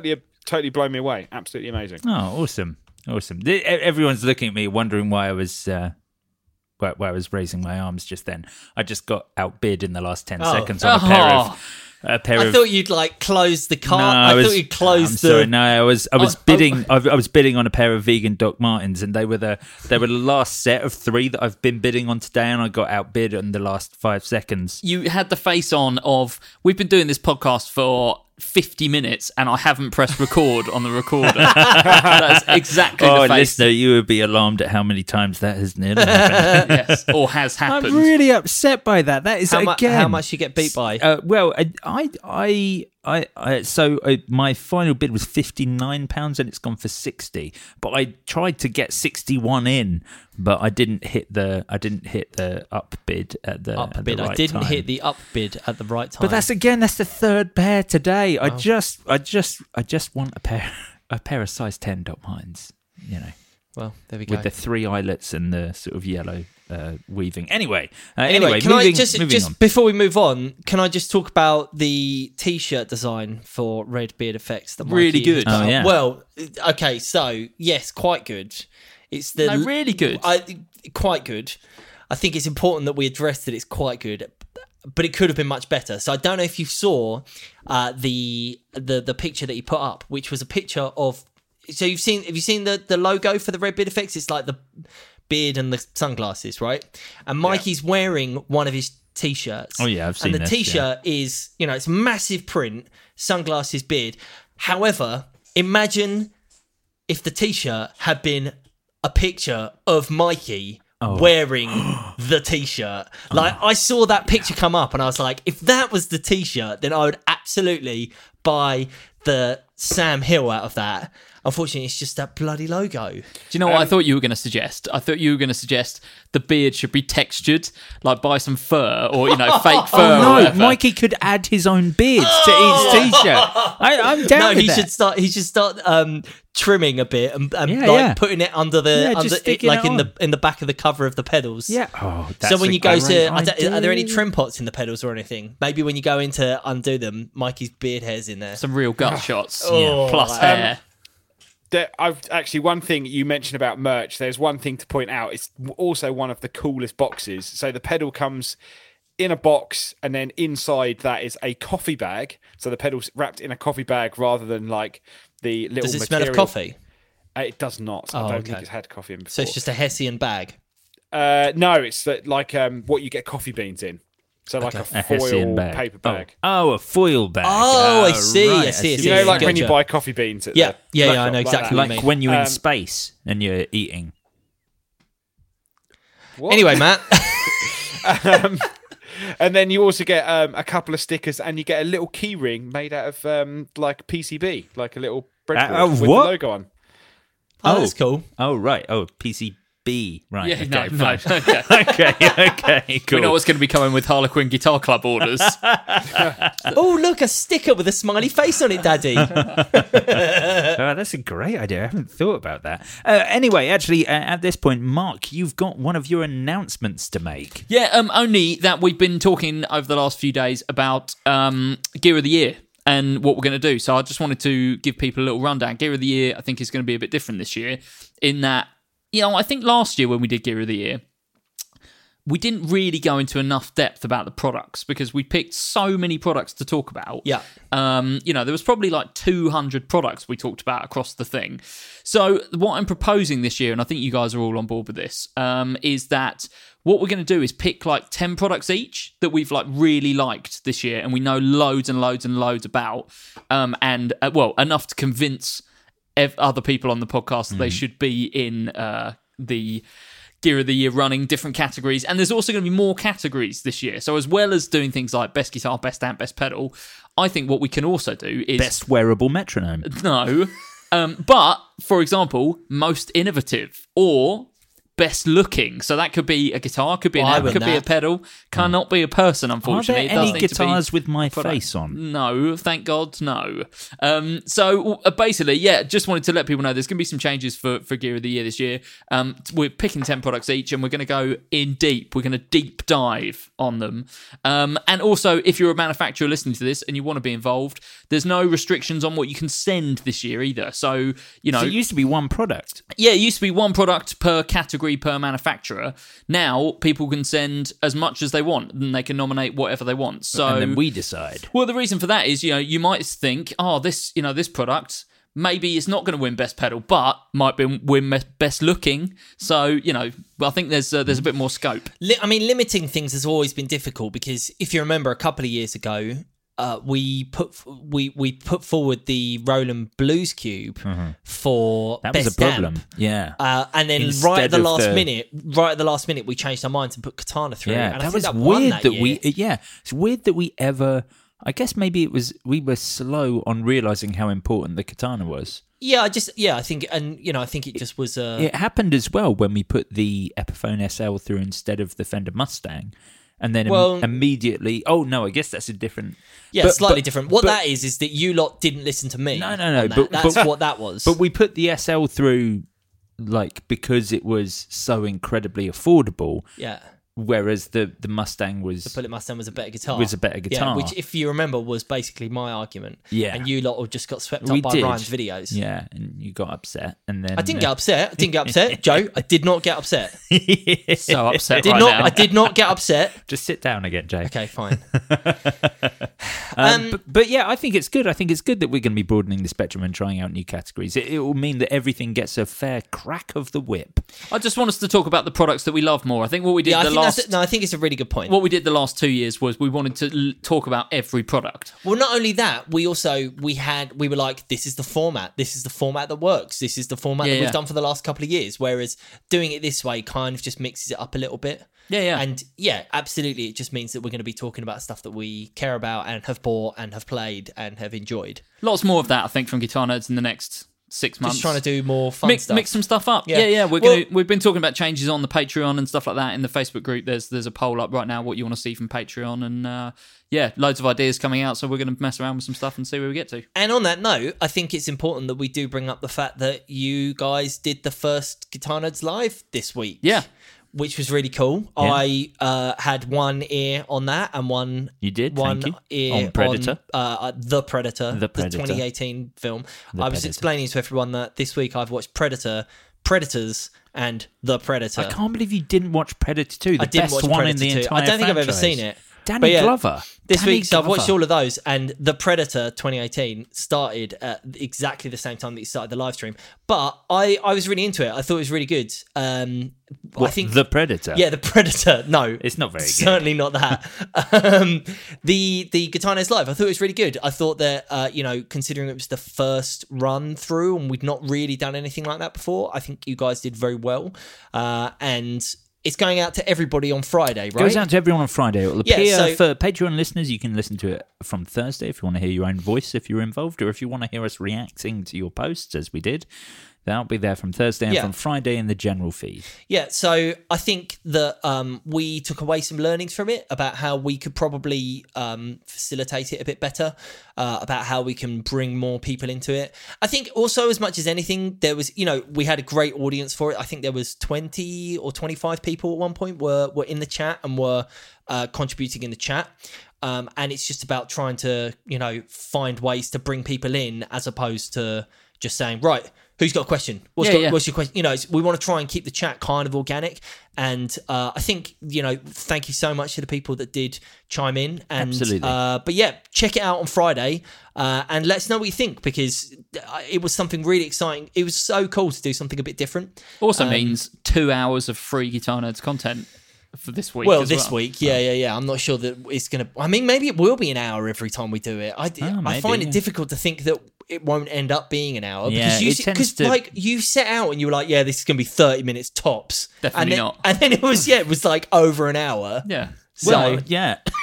totally blown me away. Absolutely amazing. Oh, awesome. Awesome. The- Everyone's looking at me wondering why I was uh, why, why I was raising my arms just then. I just got outbid in the last ten Oh. seconds on a pair Oh. of a pair I of thought you'd like close the cart. No, I, was, thought you'd close I'm the. Sorry, no, I was I was Oh, oh. bidding. I I was bidding on a pair of vegan Doc Martens, and they were the they were the last set of three that I've been bidding on today, and I got outbid in the last five seconds. You had the face on of, we've been doing this podcast for fifty minutes and I haven't pressed record on the recorder. That's exactly Oh, the face. listener, you would be alarmed at how many times that has nearly happened. Yes, or has happened. I'm really upset by that. That is how, mu- again. how much you get beat by? Uh, well, I, I, I, I, I so uh, my final bid was fifty-nine pounds, and it's gone for sixty. But I tried to get sixty-one in, but I didn't hit the, I didn't hit the up bid at the up at bid. The right I didn't time. hit the up bid at the right time. But that's again, that's the third pair today. I just, I just, I just want a pair, a pair of size ten Doc Martens. You know, well, there we go. with the three eyelets and the sort of yellow uh, weaving. Anyway, uh, Anyway, anyway, can moving, I just moving just on. before we move on, can I just talk about the T-shirt design for Red Beard Effects? That Really Mikey good. has done? Oh, yeah. Well, okay, so yes, quite good. It's the No, really good. I, quite good. I think it's important that we address that it's quite good, but it could have been much better. So I don't know if you saw uh, the the the picture that he put up, which was a picture of. So you've seen have you seen the the logo for the Red Beard Effects? It's like the beard and the sunglasses, right? And Mikey's wearing one of his t-shirts. Oh, yeah, I've seen And the this, t-shirt is, you know, it's massive print, sunglasses, beard. However, imagine if the t-shirt had been a picture of Mikey wearing the t-shirt. Like, I saw that picture come up and I was like, if that was the t-shirt, then I would absolutely buy the Sam Hill out of that. Unfortunately, it's just that bloody logo. Do you know what I thought you were going to suggest? I thought you were going to suggest the beard should be textured, like buy some fur or, you know, fake fur. Oh or no, whatever. Mikey could add his own beard to each t-shirt. I, I'm down No, with he that. should start. He should start um, trimming a bit and, and Yeah, like yeah. putting it under the, Yeah, just under, it, sticking like it in on. the in the back of the cover of the pedals. Yeah. Oh, that's So when a you go great to, I don't, idea. are there any trim pots in the pedals or anything? Maybe when you go in to undo them, Mikey's beard hair's in there. Some real gut shots. Oh, Plus um, hair. There, I've actually one thing you mentioned about merch. There's one thing to point out. It's also one of the coolest boxes. So the pedal comes in a box, and then inside that is a coffee bag. So the pedal's wrapped in a coffee bag rather than like the little. Does it material. smell of coffee? Uh, it does not. I Oh, don't okay. think it's had coffee in before. So it's just a Hessian bag. Uh, no, it's uh, like um, what you get coffee beans in. So like A a Hessian foil bag. paper Oh. bag. Oh, a foil bag. Oh, I Ah, see, right, I see, I You see. know, like when you Gotcha. buy coffee beans. At Yeah, the yeah, restaurant, yeah, I know like exactly that. what you Like mean. when you're in Um, space and you're eating. What? Anyway, Matt. um, and then you also get um, a couple of stickers, and you get a little key ring made out of um, like P C B, like a little breadboard Uh, uh, with what? the logo on. Oh, that's cool. Oh, right. Oh, P C B. Right. Yeah, okay, no, no, fine. okay. okay, okay, cool. We know what's going to be coming with Harlequin Guitar Club orders. Oh, look, a sticker with a smiley face on it, Daddy. Oh, that's a great idea. I haven't thought about that. Uh, anyway, actually, uh, at this point, Mark, you've got one of your announcements to make. Yeah, um, only that we've been talking over the last few days about um, Gear of the Year and what we're going to do. So I just wanted to give people a little rundown. Gear of the Year, I think, is going to be a bit different this year in that, you know, I think last year when we did Gear of the Year, we didn't really go into enough depth about the products because we picked so many products to talk about. Yeah. Um, you know, there was probably like two hundred products we talked about across the thing. So what I'm proposing this year, and I think you guys are all on board with this, um, is that what we're going to do is pick like ten products each that we've like really liked this year and we know loads and loads and loads about. Um, and, uh, well, enough to convince ev- other people on the podcast that they should be in uh, the Gear of the Year running different categories. And there's also going to be more categories this year. So as well as doing things like best guitar, best amp, best pedal, I think what we can also do is... Best wearable metronome. No. Um, but, for example, most innovative or best looking. So that could be a guitar, could be an Well, I amp, win could be a that. pedal, cannot be a person, Are unfortunately. there It does any need to be guitars with my product. face on? No, thank God, no. Um, so uh, basically, yeah, just wanted to let people know there's going to be some changes for, for Gear of the Year this year. Um, we're picking ten products each, and we're going to go in deep. We're going to deep dive on them. Um, and also, if you're a manufacturer listening to this and you want to be involved, there's no restrictions on what you can send this year either. So, you know, So it used to be one product. yeah, it used to be one product per category per manufacturer. Now people can send as much as they want, and they can nominate whatever they want. So And then we decide. well, the reason for that is, you know, you might think, oh, this, you know, this product, maybe it's not going to win best pedal, but might be win me- best looking. So, you know, I think there's uh, there's a bit more scope. Li- I mean, limiting things has always been difficult because if you remember a couple of years ago, uh, we put we we put forward the Roland Blues Cube for That was best a problem. amp. Yeah. Uh, and then Instead right at the of last the- minute, right at the last minute, we changed our minds and put Katana through. Yeah, and I that think was that won weird that, that, year. we. Yeah, it's weird that we ever. I guess maybe it was we were slow on realizing how important the Katana was. Yeah, I just yeah, I think, and you know, I think it just was. Uh, It happened as well when we put the Epiphone S L through instead of the Fender Mustang, and then im- Well- immediately. Oh no, I guess that's a different. yeah, but- slightly but- different. What but- that is is that you lot didn't listen to me. No, no, no, on that. but- that's but- what that was. But we put the S L through, like because it was so incredibly affordable. yeah. Whereas the, the Mustang was The Bullet Mustang was a better guitar. was a better Yeah, guitar. which, if you remember, was basically my argument. Yeah. And you lot all just got swept We up by did. Ryan's videos. Yeah, and you got upset, and then I didn't uh, get upset. I didn't get upset, Joe. I did not get upset. So upset Did right not. now. I did not get upset. Just sit down again, Jay. Okay, fine. Um, Um, but, but yeah, I think it's good. I think it's good that we're going to be broadening the spectrum and trying out new categories. It, it will mean that everything gets a fair crack of the whip. I just want us to talk about the products that we love more. I think what we did Yeah, I the think last that's, no, I think it's a really good point. what we did the last two years was we wanted to l- talk about every product. Well, not only that, we also we had we were like, this is the format. This is the format that works. This is the format Yeah, that we've yeah. done for the last couple of years. Whereas doing it this way kind of just mixes it up a little bit. Yeah, yeah. And yeah, absolutely, it just means that we're going to be talking about stuff that we care about and have bought and have played and have enjoyed. Lots more of that, I think, from Guitar Nerds in the next six months. Just trying to do more fun mix, stuff. mix some stuff up. Yeah. Yeah, yeah. We're Well- gonna we've been talking about changes on the Patreon and stuff like that in the Facebook group. There's there's a poll up right now what you want to see from Patreon, and uh, yeah, loads of ideas coming out. So we're gonna mess around with some stuff and see where we get to. And on that note, I think it's important that we do bring up the fact that you guys did the first Guitar Nerds Live this week. Yeah. Which was really cool. Yeah. I uh, had one ear on that and one You did, one thank you. ear On Predator. on, uh, uh, The Predator, The Predator. twenty eighteen film. The I was Predator. explaining to everyone that this week I've watched Predator, Predators, and The Predator. I can't believe you didn't watch Predator two, the I didn't best watch one Predator in the two. entire I don't think I've ever franchise. seen it. Danny But yeah, Glover. This Danny week, so I've watched Glover. all of those, and The Predator twenty eighteen started at exactly the same time that you started the live stream. But I, I was really into it. I thought it was really good. Um, I What, think the Predator. yeah, The Predator. No, It's not very good. certainly not that. um, the the Guitar Nerds Live, I thought it was really good. I thought that uh, you know, considering it was the first run through and we'd not really done anything like that before, I think you guys did very well. Uh, and it's going out to everybody on Friday, right? Goes out to everyone on Friday. It will Yeah, appear so- for Patreon listeners. You can listen to it from Thursday if you want to hear your own voice, if you're involved, or if you want to hear us reacting to your posts as we did. That'll be there from Thursday and Yeah. from Friday in the general feed. Yeah, so I think that um, we took away some learnings from it about how we could probably um, facilitate it a bit better, uh, about how we can bring more people into it. I think also, as much as anything, there was, you know, we had a great audience for it. I think there was twenty or twenty-five people at one point were, were in the chat and were uh, contributing in the chat. Um, and it's just about trying to, you know, find ways to bring people in as opposed to just saying, right, who's got a question? What's, Yeah, got, yeah. what's your question? You know, it's, we want to try and keep the chat kind of organic. And uh, I think, you know, thank you so much to the people that did chime in. And, Absolutely. Uh, but yeah, check it out on Friday uh, and let us know what you think, because it was something really exciting. It was so cool to do something a bit different. Also Um, means two hours of free Guitar Nerds content for this week. Well, as this well. week, yeah, yeah, yeah. I'm not sure that it's going to... I mean, maybe it will be an hour every time we do it. I, Oh, I maybe, find it yeah. difficult to think that it won't end up being an hour. Yeah, because you, it tends because to- like, you set out and you were like, yeah, this is going to be thirty minutes tops. Definitely and then, not. And then it was, yeah, it was like over an hour. Yeah. So, Well, yeah.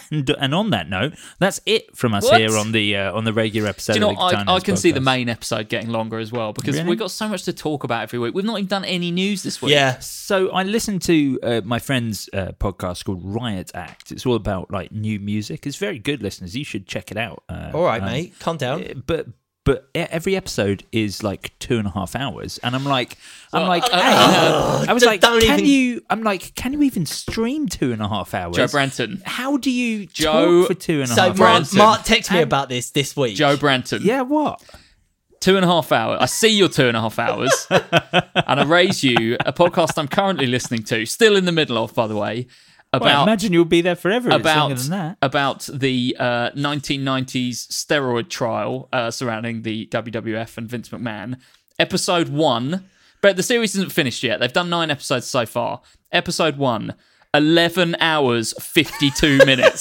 And and on that note, that's it from us What? here on the uh, on the regular episode. Do you know of the what? Guitar I, I Nerds can see the podcast. main episode getting longer as well because Really? we've got so much to talk about every week. We've not even done any news this week. Yeah. So I listened to uh, my friend's uh, podcast called Riot Act. It's all about like new music. It's very good, listeners. You should check it out. Uh, All right, um, mate. Calm down. uh, But but e- every episode is like two and a half hours, and I'm like, I'm Well, like, uh, hey, uh, I was d- like, don't can even- you? I'm like, can you even stream two and a half hours? Joe Branton. How do you Joe- talk for two and a half So hours? Mark, Branson. Mark texted me And- about this this week. Joe Branton. Yeah, what? Two and a half hours. I see your two and a half hours. And I raise you a podcast I'm currently listening to, still in the middle of, by the way, Well, about imagine you'll be there forever. It's about longer than that. about the uh, nineteen nineties steroid trial uh, surrounding the W W F and Vince McMahon. Episode one, but the series isn't finished yet. They've done nine episodes so far. Episode one, eleven hours, fifty-two minutes.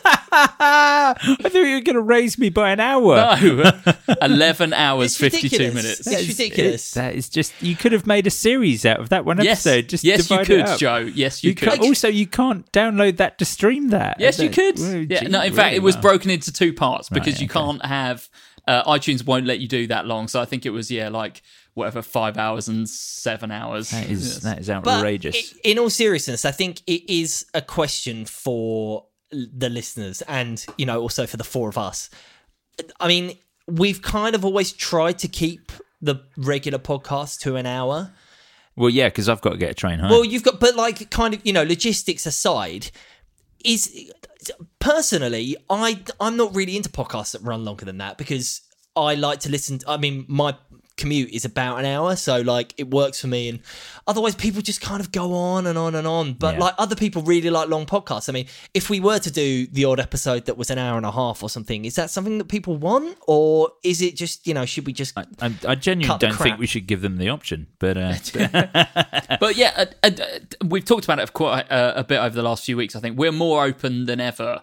I thought you were going to raise me by an hour. No, eleven hours, It's fifty-two ridiculous. minutes. It's That is- ridiculous. it- that is just you could have made a series out of that one Yes, episode. Just yes, you divide could, it up. Joe. Yes, you, You could. could. Also, you can't download that to stream that. Yes, you could. Oh, Yeah, gee, no, in fact, really? it was Wow. broken into two parts Right, because you okay. can't have uh, iTunes won't let you do that long. So I think it was yeah, like whatever, five hours and seven hours. That is Yes. that is But outrageous. i- in all seriousness, I think it is a question for the listeners and, you know, also for the four of us. I mean, we've kind of always tried to keep the regular podcast to an hour. well, yeah, because I've got to get a train home. Well, you've got, but like, kind of, you know, logistics aside, is personally, I I'm not really into podcasts that run longer than that because I like to listen. I mean, my commute is about an hour, so like it works for me. And otherwise, people just kind of go on and on and on. But Yeah. like other people really like long podcasts. I mean, if we were to do the odd episode that was an hour and a half or something, is that something that people want, or is it just, you know, should we just? I, I, I genuinely Cut the don't think crap. we should give them the option, but uh, But yeah, uh, uh, uh, we've talked about it quite uh, a bit over the last few weeks. I think we're more open than ever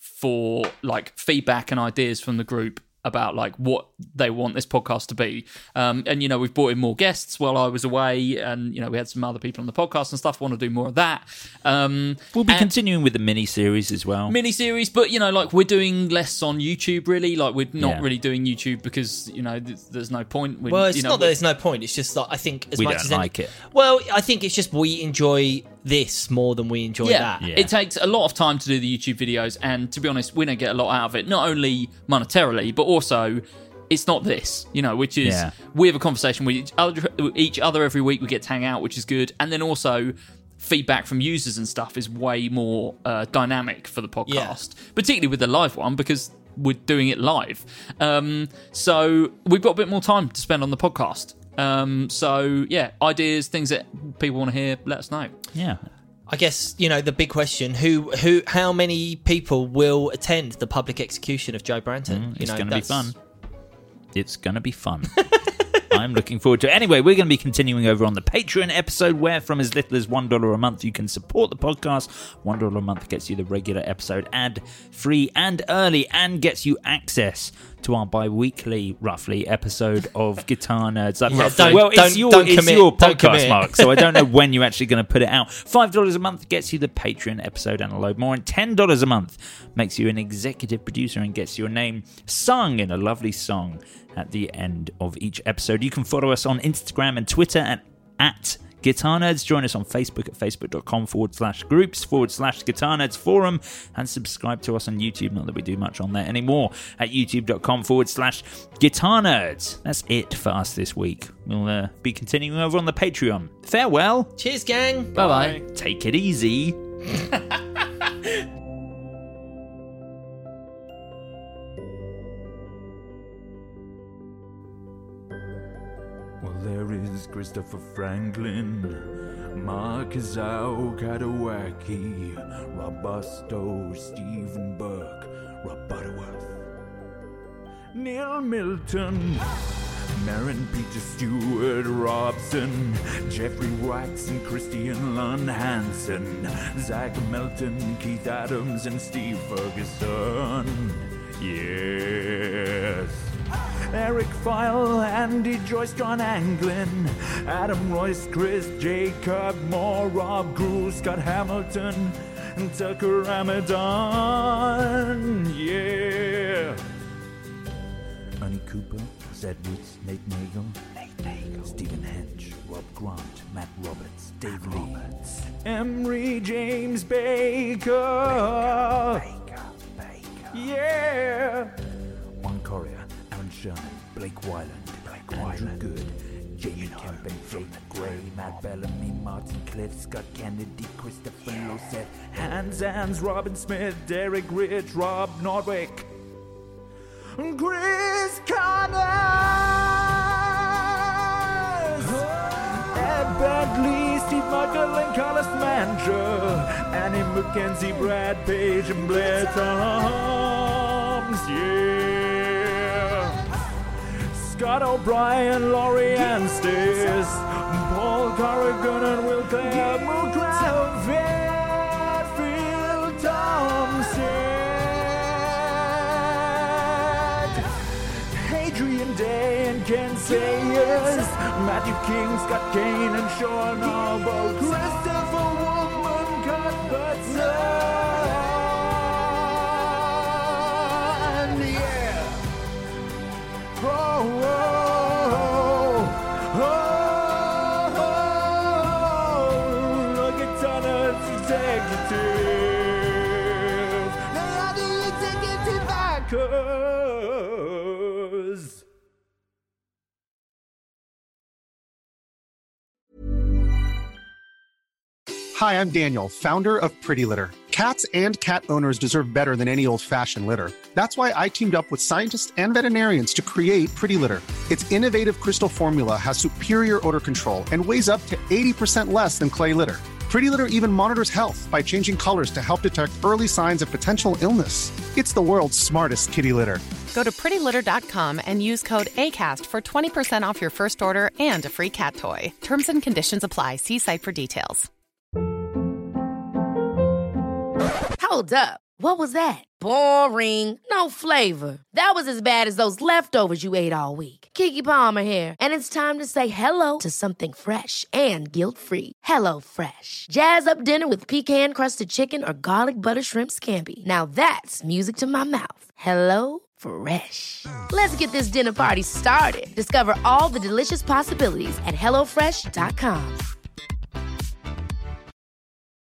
for like feedback and ideas from the group about like what they want this podcast to be. Um, and, you know, we've brought in more guests while I was away and, you know, we had some other people on the podcast and stuff, want to do more of that. Um, we'll be and- continuing with the mini series as well. mini-series, but, you know, like we're doing less on YouTube, really. Like we're not Yeah. really doing YouTube because, you know, th- there's no point. We, Well, it's you know, not that we- there's no point. It's just that I think as We much don't as like any- it. Well, I think it's just we enjoy this more than we enjoy Yeah, that. Yeah. it takes a lot of time to do the YouTube videos, and to be honest, we don't get a lot out of it. Not only monetarily, but also it's not this, you know, which is Yeah. we have a conversation with each other, each other every week. We get to hang out, which is good, and then also feedback from users and stuff is way more uh, dynamic for the podcast, particularly with the live one because we're doing it live. Um, so we've got a bit more time to spend on the podcast. Um, so yeah, ideas, things that people want to hear, let us know. Yeah. I guess, you know, the big question: who, who, how many people will attend the public execution of Joe Branton? you Mm, It's know, going to be that's- fun. It's going to be fun. I'm looking forward to it. Anyway, we're going to be continuing over on the Patreon episode where from as little as one dollar a month you can support the podcast. one dollar a month gets you the regular episode ad-free and early and gets you access to our bi-weekly, roughly, episode of Guitar Nerds. Like, Yeah, don't- well, it's don't- your, don't it's commit, your don't podcast, commit. Mark, so I don't know when you're actually going to put it out. five dollars a month gets you the Patreon episode and a load more, and ten dollars a month makes you an executive producer and gets your name sung in a lovely song at the end of each episode. You can follow us on Instagram and Twitter at, at Guitar Nerds. Join us on Facebook at facebook.com forward slash groups forward slash Guitar Nerds forum, and subscribe to us on YouTube. Not that we do much on there anymore, at youtube.com forward slash Guitar Nerds. That's it for us this week. We'll uh, be continuing over on the Patreon. Farewell. Cheers, gang. Bye bye. Take it easy. Well, there is Christopher Franklin, Marcus Kadowaki, Robusto, Stephen Burke, Rob Butterworth, Neil Milton, Marin Peter Stewart Robson, Jeffrey Watson, Christian Lund Hansen, Zach Melton, Keith Adams, and Steve Ferguson. Yes. Eric File, Andy Joyce, John Anglin, Adam Royce, Chris Jacob Moore, Rob Grew, Scott Hamilton, Tucker Ramadan, yeah. Ernie Cooper, Zed Woods, Nate Nagel, Nate Nagel, Stephen Hench, Rob Grant, Matt Roberts, Dave Lee, Emery James Baker, Baker, Baker, yeah. Juan Correa, Aaron Sherman, Blake Wyland, Blake Andrew Wyland. Good, Jamie Kempen, Jake Gray, Matt Bellamy, Martin Cliff, Scott Kennedy, Christopher Loseth, Hans Hans, Robin Smith, Derek Rich, Rob Nordwick, Chris Connors, Ed Bentley, Steve Michael, and Carlos Manager, Annie McKenzie, Brad Page, and Blair Toms, yeah. Scott O'Brien, Laurie Anstis, Paul Corrigan, and Will Clare, McGrath, Phil Thompson, Adrian Day and Ken Sayers, Matthew King, Scott Kane, and Sean Arbo, Christopher Wolfman, Cuthbert Sun, yeah. Oh, oh, oh, oh, look at Tunner's executive. They are the executive backers. Hi, I'm Daniel, founder of Pretty Litter. Cats and cat owners deserve better than any old-fashioned litter. That's why I teamed up with scientists and veterinarians to create Pretty Litter. Its innovative crystal formula has superior odor control and weighs up to eighty percent less than clay litter. Pretty Litter even monitors health by changing colors to help detect early signs of potential illness. It's the world's smartest kitty litter. Go to pretty litter dot com and use code ACAST for twenty percent off your first order and a free cat toy. Terms and conditions apply. See site for details. Hold up. What was that? Boring. No flavor. That was as bad as those leftovers you ate all week. Keke Palmer here, and it's time to say hello to something fresh and guilt-free. Hello Fresh. Jazz up dinner with pecan-crusted chicken or garlic butter shrimp scampi. Now that's music to my mouth. Hello Fresh. Let's get this dinner party started. Discover all the delicious possibilities at hello fresh dot com.